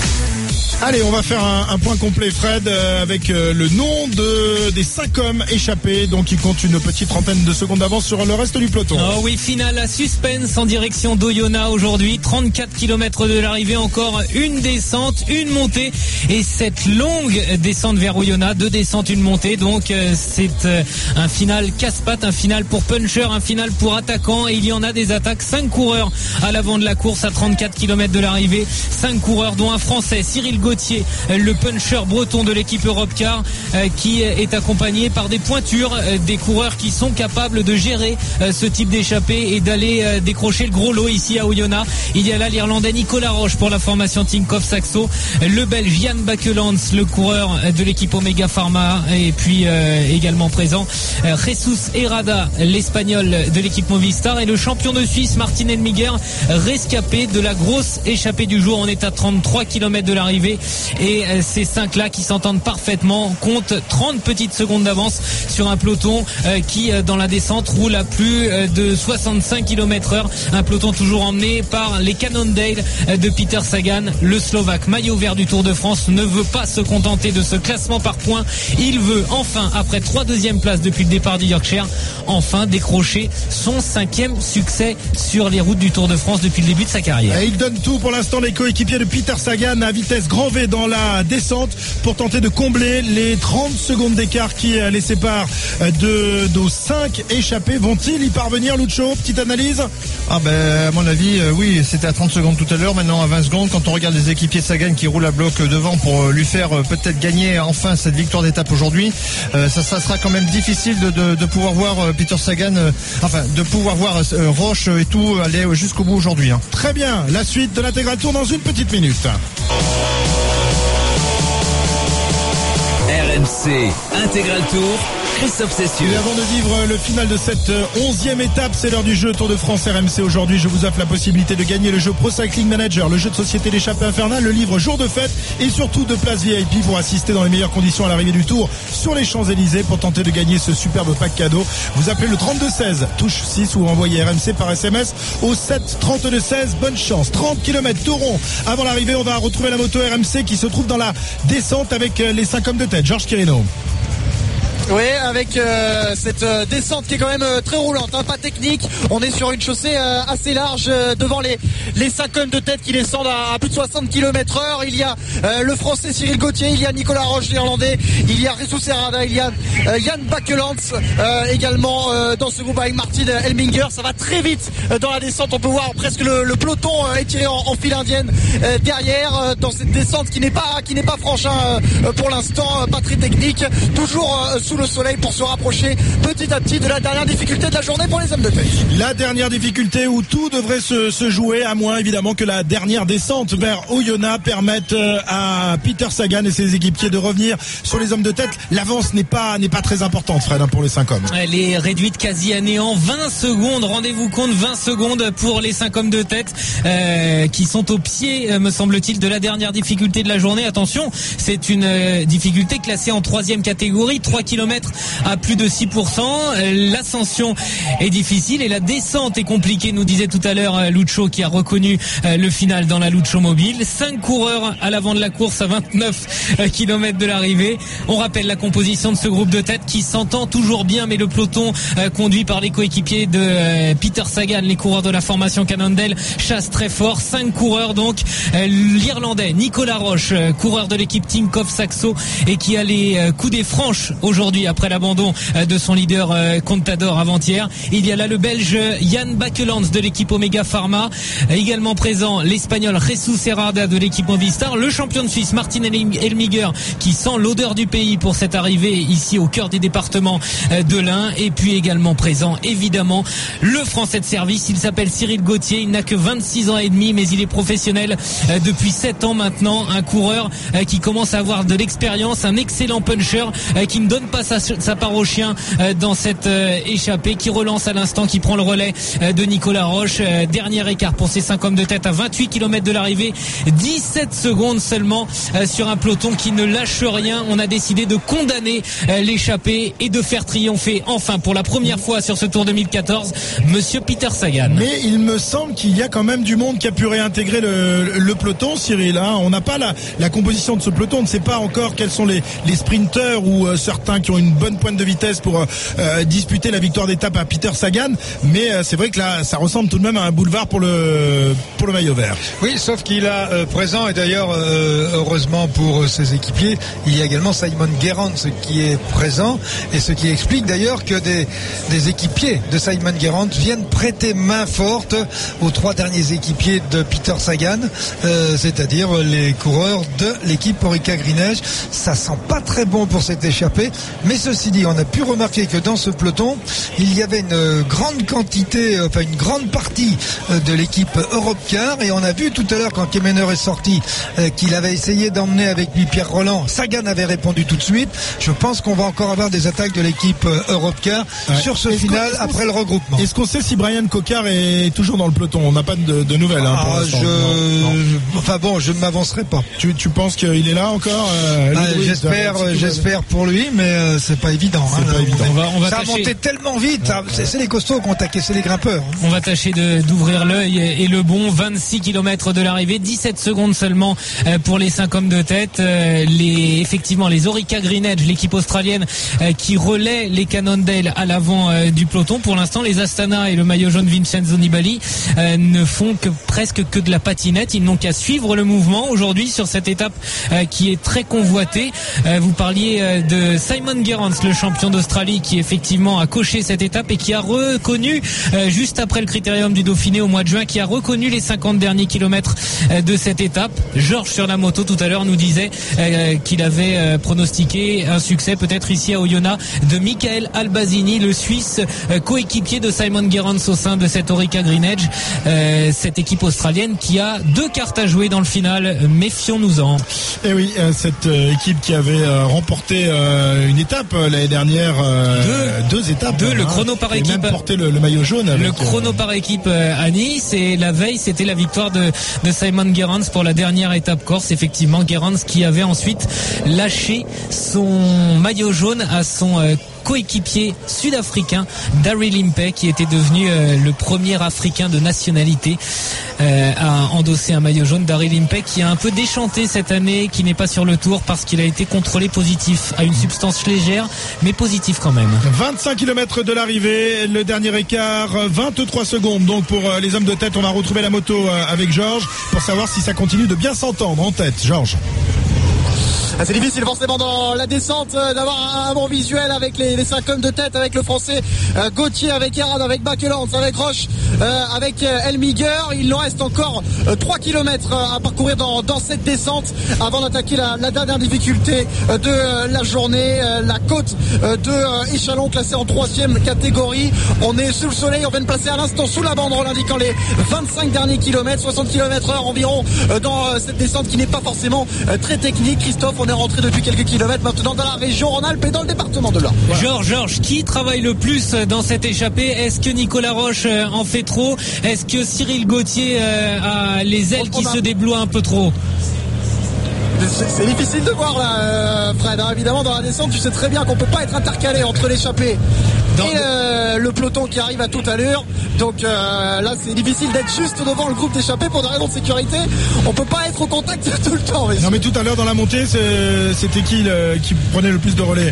Allez, on va faire un, un point complet, Fred, euh, avec euh, le nom de des cinq hommes échappés, donc ils comptent une petite trentaine de secondes d'avance sur le reste du peloton. Oh oui, finale à suspense en direction d'Oyonnax aujourd'hui. trente-quatre kilomètres de l'arrivée, encore une descente, une montée, et cette longue descente vers Oyonnax, deux descentes, une montée. Donc euh, c'est euh, un final casse-pattes, un final pour puncher, un final pour attaquant, et il y en a des attaques. Cinq coureurs à l'avant de la course à trente-quatre kilomètres de l'arrivée. Cinq coureurs, dont un Français, Cyril Gauthier, le puncher breton de l'équipe Europcar, qui est accompagné par des pointures, des coureurs qui sont capables de gérer ce type d'échappée et d'aller décrocher le gros lot ici à Oyonnax. Il y a là l'Irlandais Nicolas Roche pour la formation Tinkoff Saxo, le Belge Jan Bakelands, le coureur de l'équipe Omega Pharma, et puis euh, également présent Jesus Herrada, l'Espagnol de l'équipe Movistar, et le champion de Suisse Martin Elmiger, rescapé de la grosse échappée du jour. On est à trente-trois kilomètres de l'arrivée. Et ces cinq-là qui s'entendent parfaitement comptent trente petites secondes d'avance sur un peloton qui, dans la descente, roule à plus de soixante-cinq kilomètres heure. Un peloton toujours emmené par les Cannondale de Peter Sagan. Le Slovaque, maillot vert du Tour de France, ne veut pas se contenter de ce classement par points. Il veut enfin, après trois deuxièmes places depuis le départ du Yorkshire, enfin décrocher son cinquième succès sur les routes du Tour de France depuis le début de sa carrière. Et il donne tout pour l'instant, les coéquipiers de Peter Sagan, à vitesse grand V dans la descente pour tenter de combler les trente secondes d'écart qui les séparent de nos cinq échappés. Vont-ils y parvenir, Lucho? Petite analyse? Ah ben à mon avis euh, oui, c'était à trente secondes tout à l'heure, maintenant à vingt secondes. Quand on regarde les équipiers Sagan qui roulent à bloc devant pour lui faire euh, peut-être gagner enfin cette victoire d'étape aujourd'hui, euh, ça, ça sera quand même difficile de, de, de pouvoir voir euh, Peter Sagan, euh, enfin de pouvoir voir euh, Roche et tout aller jusqu'au bout aujourd'hui. Hein. Très bien, la suite de l'Intégral Tour dans une petite minute. R M C Intégral Tour, Christophe Cessieux. Et avant de vivre le final de cette onzième étape, c'est l'heure du jeu Tour de France R M C. Aujourd'hui, je vous offre la possibilité de gagner le jeu Pro Cycling Manager, le jeu de société d'échappée infernale, le livre Jour de fête et surtout de places V I P pour assister dans les meilleures conditions à l'arrivée du Tour sur les Champs-Élysées. Pour tenter de gagner ce superbe pack cadeau, vous appelez le trente-deux seize, touche six ou envoyez R M C par S M S au sept trente-deux seize. Bonne chance. trente kilomètres tout rond. Avant l'arrivée, on va retrouver la moto R M C qui se trouve dans la descente avec les cinq hommes de tête. Georges Quirino. Oui, avec euh, cette euh, descente qui est quand même euh, très roulante, hein, pas technique. On est sur une chaussée euh, assez large euh, devant les les cinq hommes de tête qui descendent à, à plus de soixante kilomètres heure. Il y a euh, le Français Cyril Gauthier, il y a Nicolas Roche, l'Irlandais, il y a Jesus Serrada, il y a euh, Jan Bakelands euh, également euh, dans ce groupe avec Martin Elminger. Ça va très vite euh, dans la descente. On peut voir presque le, le peloton euh, étiré en, en file indienne euh, derrière euh, dans cette descente qui n'est pas qui n'est pas franche hein, euh, pour l'instant, euh, pas très technique. Toujours euh, sous le soleil pour se rapprocher petit à petit de la dernière difficulté de la journée pour les hommes de tête. La dernière difficulté où tout devrait se, se jouer, à moins évidemment que la dernière descente vers Oyonnax permette à Peter Sagan et ses équipiers de revenir sur les hommes de tête. L'avance n'est pas n'est pas très importante, Fred, pour les cinq hommes. Elle est réduite quasi à néant. vingt secondes, rendez-vous compte, vingt secondes pour les cinq hommes de tête euh, qui sont au pied, me semble-t-il, de la dernière difficulté de la journée. Attention, c'est une euh, difficulté classée en troisième catégorie, trois kilomètres à plus de six pour cent. L'ascension est difficile et la descente est compliquée, nous disait tout à l'heure Lucho qui a reconnu le final dans la Lucho Mobile. Cinq coureurs à l'avant de la course à vingt-neuf kilomètres de l'arrivée. On rappelle la composition de ce groupe de tête qui s'entend toujours bien, mais le peloton conduit par les coéquipiers de Peter Sagan, les coureurs de la formation Cannondale, chasse très fort. Cinq coureurs donc. L'Irlandais Nicolas Roche, coureur de l'équipe Tinkoff Saxo et qui a les coudées franches aujourd'hui après l'abandon de son leader Contador avant-hier. Il y a là le Belge Jan Bakelands de l'équipe Omega Pharma, également présent l'Espagnol Jesus Serrada de l'équipe Movistar, le champion de Suisse Martin Elmiger qui sent l'odeur du pays pour cette arrivée ici au cœur des départements de l'Ain, et puis également présent évidemment le Français de service, il s'appelle Cyril Gauthier, il n'a que vingt-six ans et demi mais il est professionnel depuis sept ans maintenant, un coureur qui commence à avoir de l'expérience, un excellent puncher qui ne donne pas sa sa part au chien dans cette échappée, qui relance à l'instant, qui prend le relais de Nicolas Roche. Dernier écart pour ces cinq hommes de tête à vingt-huit kilomètres de l'arrivée, dix-sept secondes seulement sur un peloton qui ne lâche rien. On a décidé de condamner l'échappée et de faire triompher enfin pour la première fois sur ce Tour deux mille quatorze Monsieur Peter Sagan. Mais il me semble qu'il y a quand même du monde qui a pu réintégrer le, le peloton, Cyril, hein. On n'a pas la, la composition de ce peloton, on ne sait pas encore quels sont les, les sprinteurs ou euh, certains qui ont une bonne pointe de vitesse pour euh, disputer la victoire d'étape à Peter Sagan, mais euh, c'est vrai que là ça ressemble tout de même à un boulevard pour le pour le maillot vert. Oui, sauf qu'il a euh, présent, et d'ailleurs euh, heureusement pour ses équipiers, il y a également Simon Gerrans qui est présent, et ce qui explique d'ailleurs que des, des équipiers de Simon Gerrans viennent prêter main forte aux trois derniers équipiers de Peter Sagan, euh, c'est-à-dire les coureurs de l'équipe Orica Greenedge. Ça sent pas très bon pour cette échappée, mais ceci dit, on a pu remarquer que dans ce peloton, il y avait une grande quantité, enfin une grande partie de l'équipe Europcar, et on a vu tout à l'heure quand Kemener est sorti qu'il avait essayé d'emmener avec lui Pierre Roland. Sagan avait répondu tout de suite. Je pense qu'on va encore avoir des attaques de l'équipe Europcar ouais. sur ce est-ce final après le regroupement. Est-ce qu'on sait si Brian Cocard est toujours dans le peloton? On n'a pas de, de nouvelles. Hein, ah, je... Non, non. Enfin bon, je ne m'avancerai pas. Tu, tu penses qu'il est là encore euh, ah, J'espère, j'espère pour lui, mais euh, c'est pas évident. C'est hein, pas évident. On va, on va ça tâcher... a monté tellement vite. Ça, c'est, c'est les costauds qui ont taqué les grimpeurs. Hein. On va tâcher de, d'ouvrir l'œil et, et le bon. vingt-six kilomètres de l'arrivée, dix-sept secondes seulement euh, pour les cinq hommes de tête. Euh, les, effectivement, les Orica Green Edge, l'équipe australienne euh, qui relaie les Cannondale à l'avant euh, du peloton. Pour l'instant, les Astana et le maillot jaune Vincenzo Nibali euh, ne font que presque que de la patinette. Ils n'ont qu'à suivre le mouvement aujourd'hui sur cette étape euh, qui est très convoitée. Euh, vous parliez euh, de Simon Gerrans, le champion d'Australie, qui effectivement a coché cette étape et qui a reconnu euh, juste après le critérium du Dauphiné au mois de juin, qui a reconnu les cinquante derniers kilomètres euh, de cette étape. Georges sur la moto tout à l'heure nous disait euh, qu'il avait euh, pronostiqué un succès peut-être ici à Oyonnax de Michael Albazini, le Suisse euh, coéquipier de Simon Gerrans au sein de cette Orica Green Edge, euh, cette équipe australienne qui a deux cartes à jouer dans le final. Méfions-nous-en. Et oui, euh, cette euh, équipe qui avait euh, remporté euh, une étape euh, l'année dernière, euh, deux, deux étapes, deux, hein, le chrono par et équipe, même porté le, le maillot jaune. Avec, le chrono euh, par équipe euh, à Nice, et la veille c'était la victoire de, de Simon Gerrans pour la dernière étape Corse. Effectivement, Gerrans qui avait ensuite lâché son maillot jaune à son euh, coéquipier sud-africain Daryl Impey, qui était devenu euh, le premier africain de nationalité euh, à endosser un maillot jaune. Daryl Impey qui a un peu déchanté cette année, qui n'est pas sur le tour parce qu'il a été contrôlé positif à une substance légère, mais positif quand même. vingt-cinq kilomètres de l'arrivée, le dernier écart, vingt-trois secondes. Donc pour les hommes de tête, on va retrouver la moto avec Georges pour savoir si ça continue de bien s'entendre en tête. Georges. C'est difficile forcément dans la descente euh, d'avoir un, un bon visuel avec les, les cinq hommes de tête, avec le français euh, Gauthier, avec Herrad, avec Bakelands, avec Roche, euh, avec euh, Elmiger. Il nous reste encore euh, trois kilomètres euh, à parcourir dans, dans cette descente avant d'attaquer la, la dernière difficulté euh, de euh, la journée, euh, la côte euh, de euh, Échalon, classée en troisième catégorie. On est sous le soleil, on vient de passer à l'instant sous la banderole indiquant les vingt-cinq derniers kilomètres, soixante kilomètres heure environ euh, dans euh, cette descente qui n'est pas forcément euh, très technique. Christophe, on est rentré depuis quelques kilomètres maintenant dans la région Rhône-Alpes et dans le département de l'Orne. Voilà. Georges, Georges, qui travaille le plus dans cette échappée? Est-ce que Nicolas Roche en fait trop? Est-ce que Cyril Gauthier a les ailes qui se débloient un peu trop? C'est, c'est difficile de voir là, euh, Fred. Hein, évidemment, dans la descente, tu sais très bien qu'on peut pas être intercalé entre l'échappée dans et euh, le peloton qui arrive à toute allure. Donc euh, là, c'est difficile d'être juste devant le groupe d'échappée pour des raisons de sécurité. On peut pas être au contact tout le temps. Mais non, mais tout à l'heure dans la montée, c'est, c'était qui le, qui prenait le plus de relais?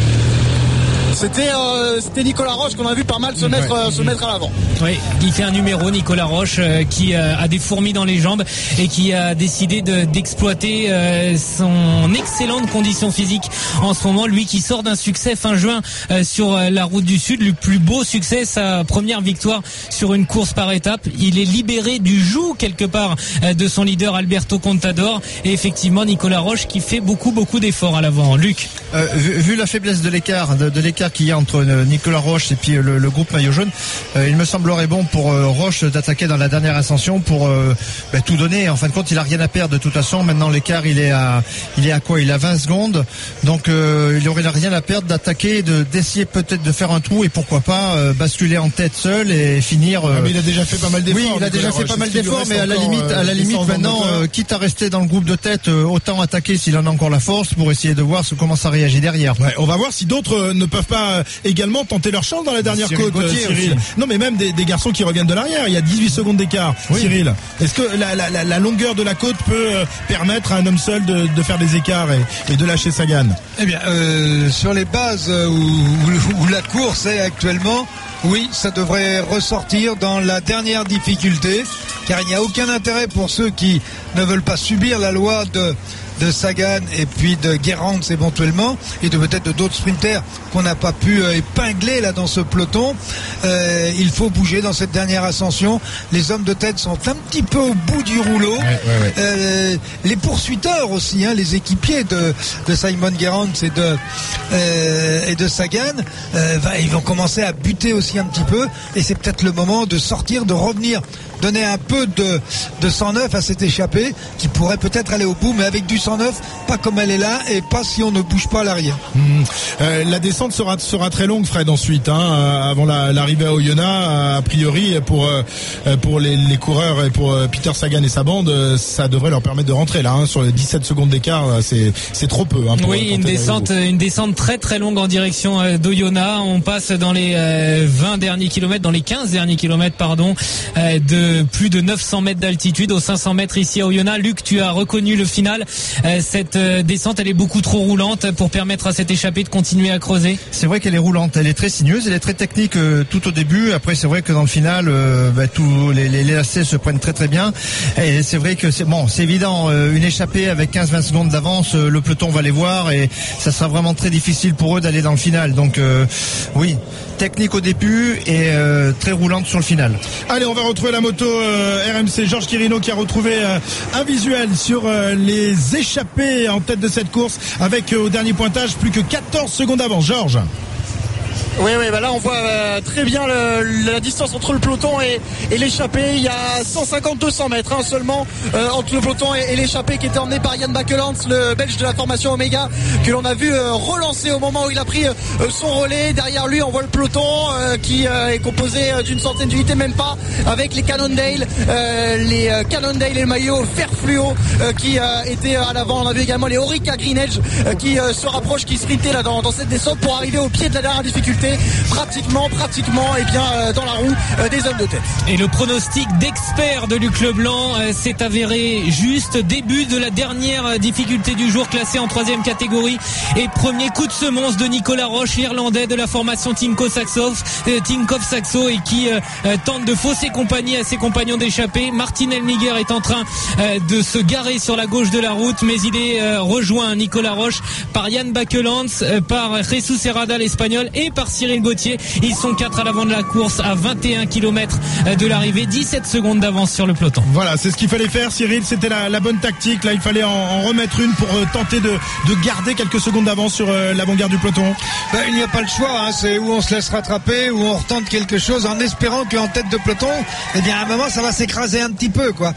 C'était, euh, c'était Nicolas Roche qu'on a vu pas mal se mettre, ouais. euh, se mettre à l'avant. Oui, il fait un numéro, Nicolas Roche, euh, qui euh, a des fourmis dans les jambes et qui a décidé de, d'exploiter euh, son excellente condition physique en ce moment. Lui qui sort d'un succès fin juin euh, sur euh, la route du Sud, le plus beau succès, sa première victoire sur une course par étape. Il est libéré du joug quelque part euh, de son leader Alberto Contador, et effectivement Nicolas Roche qui fait beaucoup beaucoup d'efforts à l'avant. Luc, euh, vu, vu la faiblesse de l'écart, de, de l'écart qu'il y a entre Nicolas Roche et puis le, le groupe maillot jaune, euh, il me semblerait bon pour euh, Roche d'attaquer dans la dernière ascension pour euh, bah, tout donner. En fin de compte, il a rien à perdre de toute façon. Maintenant l'écart il est à il est à quoi? Il est à vingt secondes. Donc euh, il aurait rien à perdre d'attaquer, de d'essayer peut-être de faire un trou et pourquoi pas euh, basculer en tête seul et finir. Euh... Ah, mais il a déjà fait pas mal d'efforts. Oui, il a déjà Roche, fait pas mal d'efforts, mais à la limite, à la limite maintenant, euh, quitte à rester dans le groupe de tête, euh, autant attaquer s'il en a encore la force pour essayer de voir comment ça réagit derrière. Ouais, on va voir si d'autres euh, ne peuvent pas euh, également tenter leur chance dans la dernière Cyril côte, Gauthier Cyril. Aussi. Non, mais même des, des garçons qui reviennent de l'arrière. Il y a dix-huit secondes d'écart, oui. Cyril. Est-ce que la, la, la, la longueur de la côte peut euh, permettre à un homme seul de, de faire des écarts et, et de lâcher Sagan? Eh bien, euh, sur les bases où, où, où la course est actuellement, oui, ça devrait ressortir dans la dernière difficulté, car il n'y a aucun intérêt pour ceux qui ne veulent pas subir la loi de de Sagan et puis de Gerrans éventuellement, et de peut-être de d'autres sprinters qu'on n'a pas pu euh, épingler là dans ce peloton. Euh, il faut bouger dans cette dernière ascension. Les hommes de tête sont un petit peu au bout du rouleau. Ouais, ouais, ouais. Euh, les poursuiteurs aussi, hein, les équipiers de, de Simon Gerrans et de, euh, et de Sagan, euh, bah, ils vont commencer à buter aussi un petit peu, et c'est peut-être le moment de sortir, de revenir, donner un peu de, de sang neuf à cette échappée qui pourrait peut-être aller au bout, mais avec du sang cent neuf, pas comme elle est là et pas si on ne bouge pas à l'arrière. Mmh. Euh, la descente sera sera très longue, Fred, ensuite, hein, avant la, l'arrivée à Oyonnax, a priori pour euh, pour les, les coureurs et pour euh, Peter Sagan et sa bande, ça devrait leur permettre de rentrer là, hein, sur les dix-sept secondes d'écart, c'est c'est trop peu. Hein, pour oui, une descente, une descente très très longue en direction euh, d'Oyonnax. On passe dans les euh, vingt derniers kilomètres, dans les quinze derniers kilomètres, pardon, euh, de plus de neuf cents mètres d'altitude, aux cinq cents mètres ici à Oyonnax. Luc, tu as reconnu le final. Euh, cette euh, descente, elle est beaucoup trop roulante pour permettre à cette échappée de continuer à creuser. C'est vrai qu'elle est roulante, elle est très sinueuse, elle est très technique euh, tout au début. Après, c'est vrai que dans le final, euh, bah, tous les, les, les lacets se prennent très très bien. Et c'est vrai que c'est bon, c'est évident, euh, une échappée avec quinze vingt secondes d'avance, euh, le peloton va les voir et ça sera vraiment très difficile pour eux d'aller dans le final. Donc euh, oui, technique au début et euh, très roulante sur le final. Allez, on va retrouver la moto euh, R M C. Georges Quirino qui a retrouvé euh, un visuel sur euh, les échappés en tête de cette course avec euh, au dernier pointage plus que quatorze secondes d'avance. Georges. Oui, oui, bah là on voit euh, très bien le, la distance entre le peloton et, et l'échappée. Il y a cent cinquante à deux cents mètres hein, seulement euh, entre le peloton et, et l'échappée qui était emmené par Jan Bakelands, le belge de la formation Omega, que l'on a vu euh, relancer au moment où il a pris euh, son relais. Derrière lui on voit le peloton euh, qui euh, est composé d'une centaine d'unités, même pas, avec les Cannondale, euh, les euh, Cannondale et le maillot vert fluo euh, qui euh, étaient à l'avant. On a vu également les Orica Green Edge euh, qui euh, se rapprochent, qui sprintaient là dans, dans cette descente pour arriver au pied de la dernière difficulté. Pratiquement, pratiquement, et eh bien euh, dans la roue euh, des hommes de tête. Et le pronostic d'expert de Luc Leblanc euh, s'est avéré juste. Début de la dernière difficulté du jour, classé en troisième catégorie, et premier coup de semonce de Nicolas Roche, l'Irlandais de la formation Tinkoff Saxo, euh, Tinkoff Saxo, et qui euh, euh, tente de fausser compagnie à ses compagnons d'échappée. Martin Elmiger est en train euh, de se garer sur la gauche de la route, mais il est euh, rejoint, Nicolas Roche, par Jan Bakelands, euh, par Jesus Herrada l'Espagnol et par Cyril Gauthier. Ils sont quatre à l'avant de la course à vingt et un kilomètres de l'arrivée, dix-sept secondes d'avance sur le peloton. Voilà, c'est ce qu'il fallait faire, Cyril, c'était la, la bonne tactique. Là, il fallait en, en remettre une pour euh, tenter de, de garder quelques secondes d'avance sur euh, l'avant-garde du peloton. Ben, il n'y a pas le choix, hein. C'est où on se laisse rattraper, où on retente quelque chose en espérant qu'en tête de peloton, eh bien à un moment ça va s'écraser un petit peu, quoi.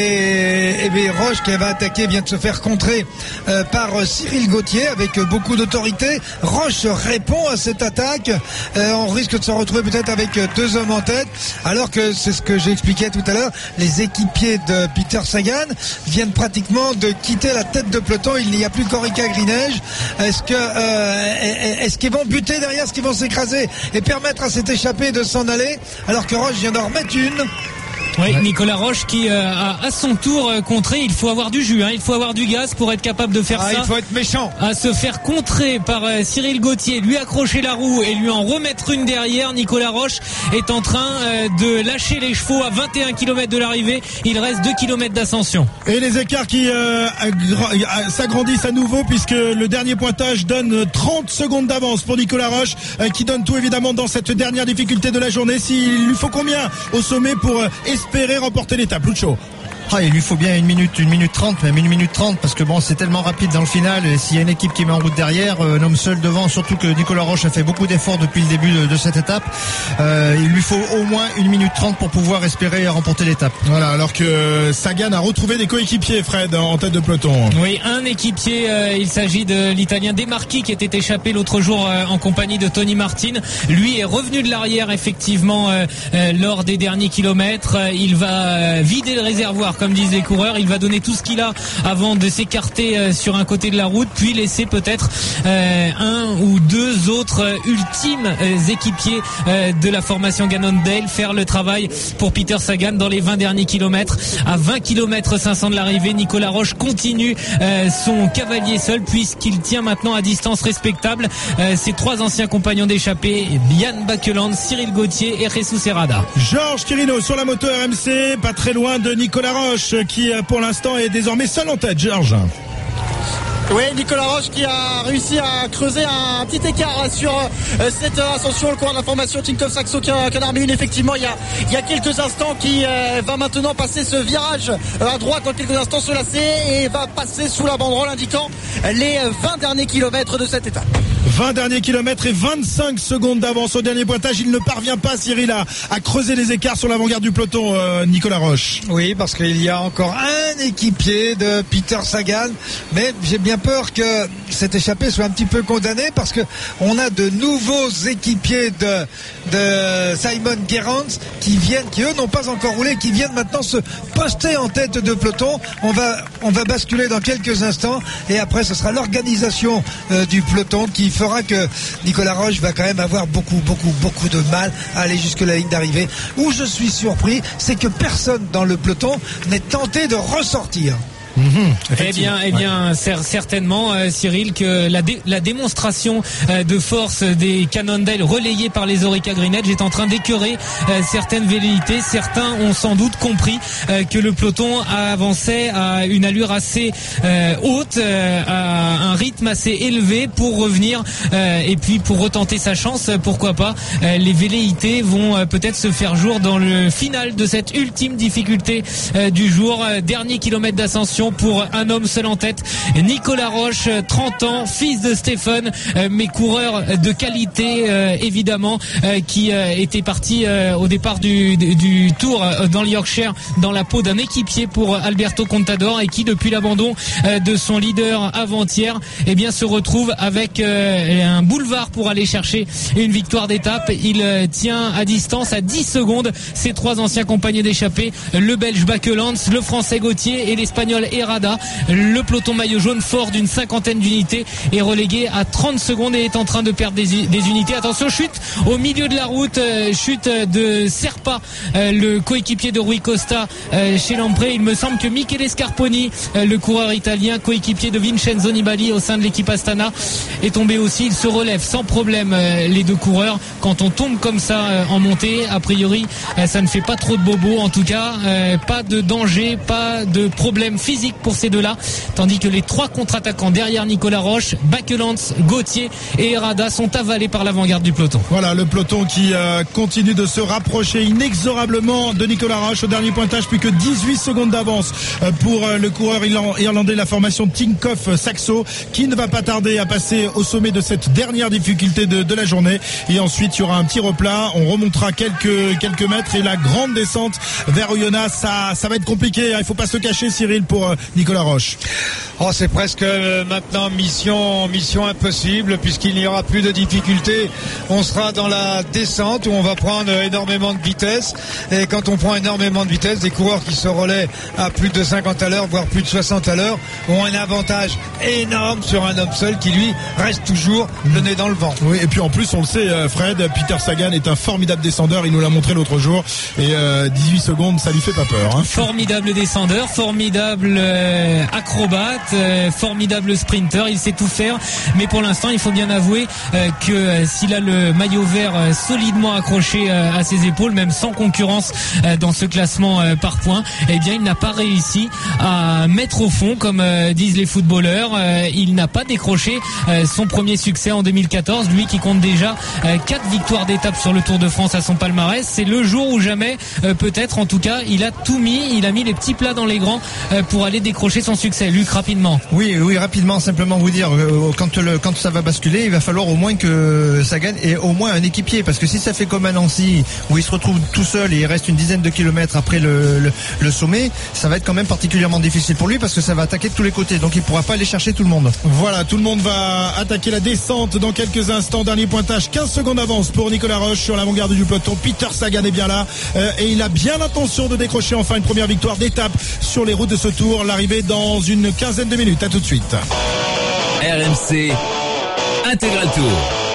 Et, et bien Roche qui va attaquer vient de se faire contrer euh, par euh, Cyril Gauthier avec euh, beaucoup d'autorité. Roche répond à cette attaque. Euh, on risque de se retrouver peut-être avec euh, deux hommes en tête, alors que c'est ce que j'ai expliqué tout à l'heure, les équipiers de Peter Sagan viennent pratiquement de quitter la tête de peloton. Il n'y a plus qu'Orica Green Edge. Est-ce que euh, est-ce qu'ils vont buter derrière, est-ce qu'ils vont s'écraser et permettre à cette échappée de s'en aller, alors que Roche vient d'en remettre une. Oui, Nicolas Roche qui euh, a à son tour euh, contré. Il faut avoir du jus, hein, il faut avoir du gaz pour être capable de faire ah, ça. Il faut être méchant. À se faire contrer par euh, Cyril Gauthier, lui accrocher la roue et lui en remettre une derrière. Nicolas Roche est en train euh, de lâcher les chevaux à vingt et un kilomètres de l'arrivée. Il reste deux kilomètres d'ascension. Et les écarts qui euh, s'agrandissent à nouveau, puisque le dernier pointage donne trente secondes d'avance pour Nicolas Roche, euh, qui donne tout évidemment dans cette dernière difficulté de la journée. S'il lui faut combien au sommet pour euh, espérer remporter l'étape, Lucho? Ah, il lui faut bien une minute, une minute trente, même une minute trente, parce que bon, c'est tellement rapide dans le final. Et s'il y a une équipe qui met en route derrière, euh, un homme seul devant, surtout que Nicolas Roche a fait beaucoup d'efforts depuis le début de, de cette étape, euh, il lui faut au moins une minute trente pour pouvoir espérer remporter l'étape. Voilà, alors que Sagan a retrouvé des coéquipiers, Fred, en tête de peloton. Oui, un équipier, euh, il s'agit de l'Italien De Marchi qui était échappé l'autre jour euh, en compagnie de Tony Martin. Lui est revenu de l'arrière, effectivement, euh, euh, lors des derniers kilomètres. Euh, il va euh, vider le réservoir, comme disent les coureurs. Il va donner tout ce qu'il a avant de s'écarter euh, sur un côté de la route, puis laisser peut-être euh, un ou deux autres euh, ultimes euh, équipiers euh, de la formation Cannondale faire le travail pour Peter Sagan dans les vingt derniers kilomètres. À vingt kilomètres cinq cents de l'arrivée, Nicolas Roche continue euh, son cavalier seul, puisqu'il tient maintenant à distance respectable euh, ses trois anciens compagnons d'échappée, Jan Bakelands, Cyril Gauthier et Jesus Herrada. Georges Quirino sur la moto R M C, pas très loin de Nicolas Roche, qui pour l'instant est désormais seul en tête. Georges. Oui, Nicolas Roche qui a réussi à creuser un petit écart sur euh, cette ascension. Le coureur de la formation Tinkoff Saxo qui en a remis une, effectivement, il y a, il y a quelques instants, qui euh, va maintenant passer ce virage euh, à droite dans quelques instants, se lasser et va passer sous la banderole indiquant les vingt derniers kilomètres de cette étape. vingt derniers kilomètres et vingt-cinq secondes d'avance au dernier pointage. Il ne parvient pas, Cyril, à, à creuser les écarts sur l'avant-garde du peloton, euh, Nicolas Roche. Oui, parce qu'il y a encore un équipier de Peter Sagan, mais j'ai bien peur que cette échappée soit un petit peu condamnée parce que on a de nouveaux équipiers de, de Simon Gerrans qui viennent, qui eux n'ont pas encore roulé, qui viennent maintenant se poster en tête de peloton. On va, on va basculer dans quelques instants et après ce sera l'organisation euh, du peloton qui fera que Nicolas Roche va quand même avoir beaucoup, beaucoup, beaucoup de mal à aller jusque la ligne d'arrivée. Où je suis surpris, c'est que personne dans le peloton n'est tenté de ressortir. Mmh, eh bien, eh bien, ouais. certainement, euh, Cyril, que la, dé, la démonstration euh, de force des Cannondale relayée par les Orica Green Edge est en train d'écœurer euh, certaines velléités. Certains ont sans doute compris euh, que le peloton avançait à une allure assez euh, haute, euh, à un rythme assez élevé pour revenir euh, et puis pour retenter sa chance. Pourquoi pas euh, les velléités vont euh, peut-être se faire jour dans le final de cette ultime difficulté euh, du jour. Euh, dernier kilomètre d'ascension pour un homme seul en tête, Nicolas Roche, trente ans, fils de Stephen, euh, mais coureur de qualité euh, évidemment, euh, qui euh, était parti euh, au départ du, du, du Tour euh, dans le Yorkshire dans la peau d'un équipier pour Alberto Contador et qui depuis l'abandon euh, de son leader avant-hier eh bien se retrouve avec euh, un boulevard pour aller chercher une victoire d'étape. Il euh, tient à distance à dix secondes ses trois anciens compagnons d'échappée, le Belge Bakelands, le Français Gauthier et l'Espagnol Herrada. Le peloton maillot jaune fort d'une cinquantaine d'unités est relégué à trente secondes et est en train de perdre des, des unités. Attention, chute au milieu de la route, euh, chute de Serpa, euh, le coéquipier de Rui Costa euh, chez Lampre. Il me semble que Michele Scarponi, euh, le coureur italien, coéquipier de Vincenzo Nibali au sein de l'équipe Astana, est tombé aussi. Il se relève sans problème, euh, les deux coureurs. Quand on tombe comme ça euh, en montée, a priori, euh, ça ne fait pas trop de bobos. En tout cas, euh, pas de danger, pas de problème physique pour ces deux-là, tandis que les trois contre-attaquants derrière Nicolas Roche, Bakelands, Gauthier et Herrada sont avalés par l'avant-garde du peloton. Voilà, le peloton qui euh, continue de se rapprocher inexorablement de Nicolas Roche au dernier pointage, plus que dix-huit secondes d'avance euh, pour euh, le coureur irlandais de la formation Tinkoff Saxo, qui ne va pas tarder à passer au sommet de cette dernière difficulté de, de la journée. Et ensuite, il y aura un petit replat, on remontera quelques quelques mètres et la grande descente vers Oyonnax, ça ça va être compliqué, il faut pas se cacher, Cyril, pour euh, Nicolas Roche. Oh, c'est presque euh, maintenant mission mission impossible puisqu'il n'y aura plus de difficultés. On sera dans la descente où on va prendre énormément de vitesse, et quand on prend énormément de vitesse, des coureurs qui se relaient à plus de cinquante à l'heure, voire plus de soixante à l'heure, ont un avantage énorme sur un homme seul qui lui reste toujours le nez dans le vent. Oui, et puis en plus on le sait, Fred, Peter Sagan est un formidable descendeur, il nous l'a montré l'autre jour, et euh, dix-huit secondes, ça lui fait pas peur, hein. Formidable descendeur, formidable euh, acrobate, euh, formidable sprinter, il sait tout faire, mais pour l'instant il faut bien avouer euh, que euh, s'il a le maillot vert euh, solidement accroché euh, à ses épaules, même sans concurrence euh, dans ce classement euh, par points, eh bien il n'a pas réussi à mettre au fond, comme euh, disent les footballeurs. Euh, il n'a pas décroché euh, son premier succès en deux mille quatorze, lui qui compte déjà euh, quatre victoires d'étape sur le Tour de France à son palmarès. C'est le jour où jamais, euh, peut-être en tout cas, il a tout mis, il a mis les petits plats dans les grands euh, pour aller décrocher son succès. Luc, rapidement. Oui, oui, rapidement, simplement vous dire, euh, quand le quand ça va basculer, il va falloir au moins que Sagan ait au moins un équipier, parce que si ça fait comme à Nancy où il se retrouve tout seul et il reste une dizaine de kilomètres après le, le, le sommet, ça va être quand même particulièrement difficile pour lui parce que ça va attaquer de tous les côtés, donc il pourra pas aller chercher tout le monde. Voilà, tout le monde va attaquer la descente dans quelques instants. Dernier pointage, quinze secondes d'avance pour Nicolas Roche sur l'avant-garde du peloton. Peter Sagan est bien là euh, et il a bien l'intention de décrocher enfin une première victoire d'étape sur les routes de ce Tour. L'arrivée dans une quinzaine de minutes. À tout de suite. R M C Intégral Tour.